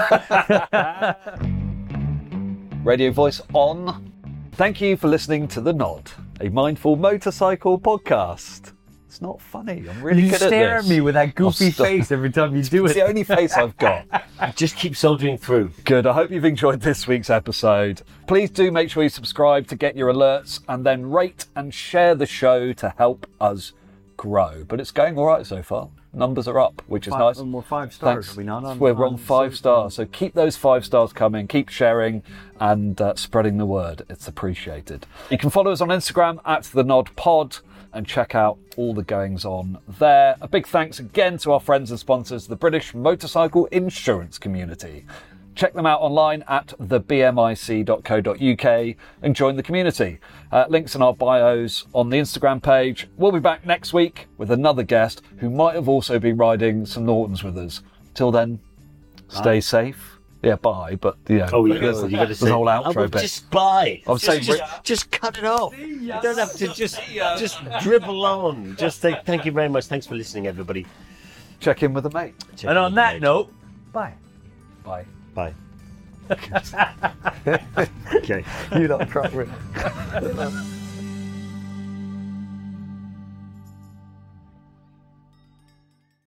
[SPEAKER 1] Radio voice on. Thank you for listening to The Nod, a mindful motorcycle podcast. It's not funny. I'm really
[SPEAKER 6] You
[SPEAKER 1] good
[SPEAKER 6] stare
[SPEAKER 1] at
[SPEAKER 6] at
[SPEAKER 1] this.
[SPEAKER 6] me with that goofy
[SPEAKER 1] I'll stop.
[SPEAKER 6] face every time you do
[SPEAKER 1] It's
[SPEAKER 6] it.
[SPEAKER 1] the only face I've got.
[SPEAKER 2] Just keep soldiering through.
[SPEAKER 1] Good. I hope you've enjoyed this week's episode. Please do make sure you subscribe to get your alerts and then rate and share the show to help us grow. But it's going all right so far. Numbers are up, which is
[SPEAKER 6] Five-
[SPEAKER 1] nice.
[SPEAKER 6] we're five stars,
[SPEAKER 1] Thanks.
[SPEAKER 6] are we not on-
[SPEAKER 1] We're
[SPEAKER 6] on
[SPEAKER 1] on five stars. So keep those five stars coming. Keep sharing and uh, spreading the word. It's appreciated. You can follow us on Instagram at The Nod Pod and check out all the goings on there. A big thanks again to our friends and sponsors, the British Motorcycle Insurance Community. Check them out online at the b m i c dot co dot u k and join the community. Uh, links in our bios on the Instagram page. We'll be back next week with another guest who might have also been riding some Nortons with us. Till then, stay safe. Yeah, bye. But yeah,
[SPEAKER 2] Oh, yeah,
[SPEAKER 1] there's,
[SPEAKER 2] you got to
[SPEAKER 1] there's
[SPEAKER 2] say
[SPEAKER 1] a whole outro
[SPEAKER 2] oh, well,
[SPEAKER 1] bit.
[SPEAKER 2] Just bye.
[SPEAKER 1] I'm
[SPEAKER 2] just,
[SPEAKER 1] saying-
[SPEAKER 2] just, just cut it off. You don't have to just just dribble on. Just say thank you very much. Thanks for listening, everybody.
[SPEAKER 1] Check in with a mate.
[SPEAKER 2] Check
[SPEAKER 6] And
[SPEAKER 2] in
[SPEAKER 6] on
[SPEAKER 2] with
[SPEAKER 6] that
[SPEAKER 2] you.
[SPEAKER 6] note, bye.
[SPEAKER 1] Bye.
[SPEAKER 2] Bye. Okay.
[SPEAKER 5] You don't crack me.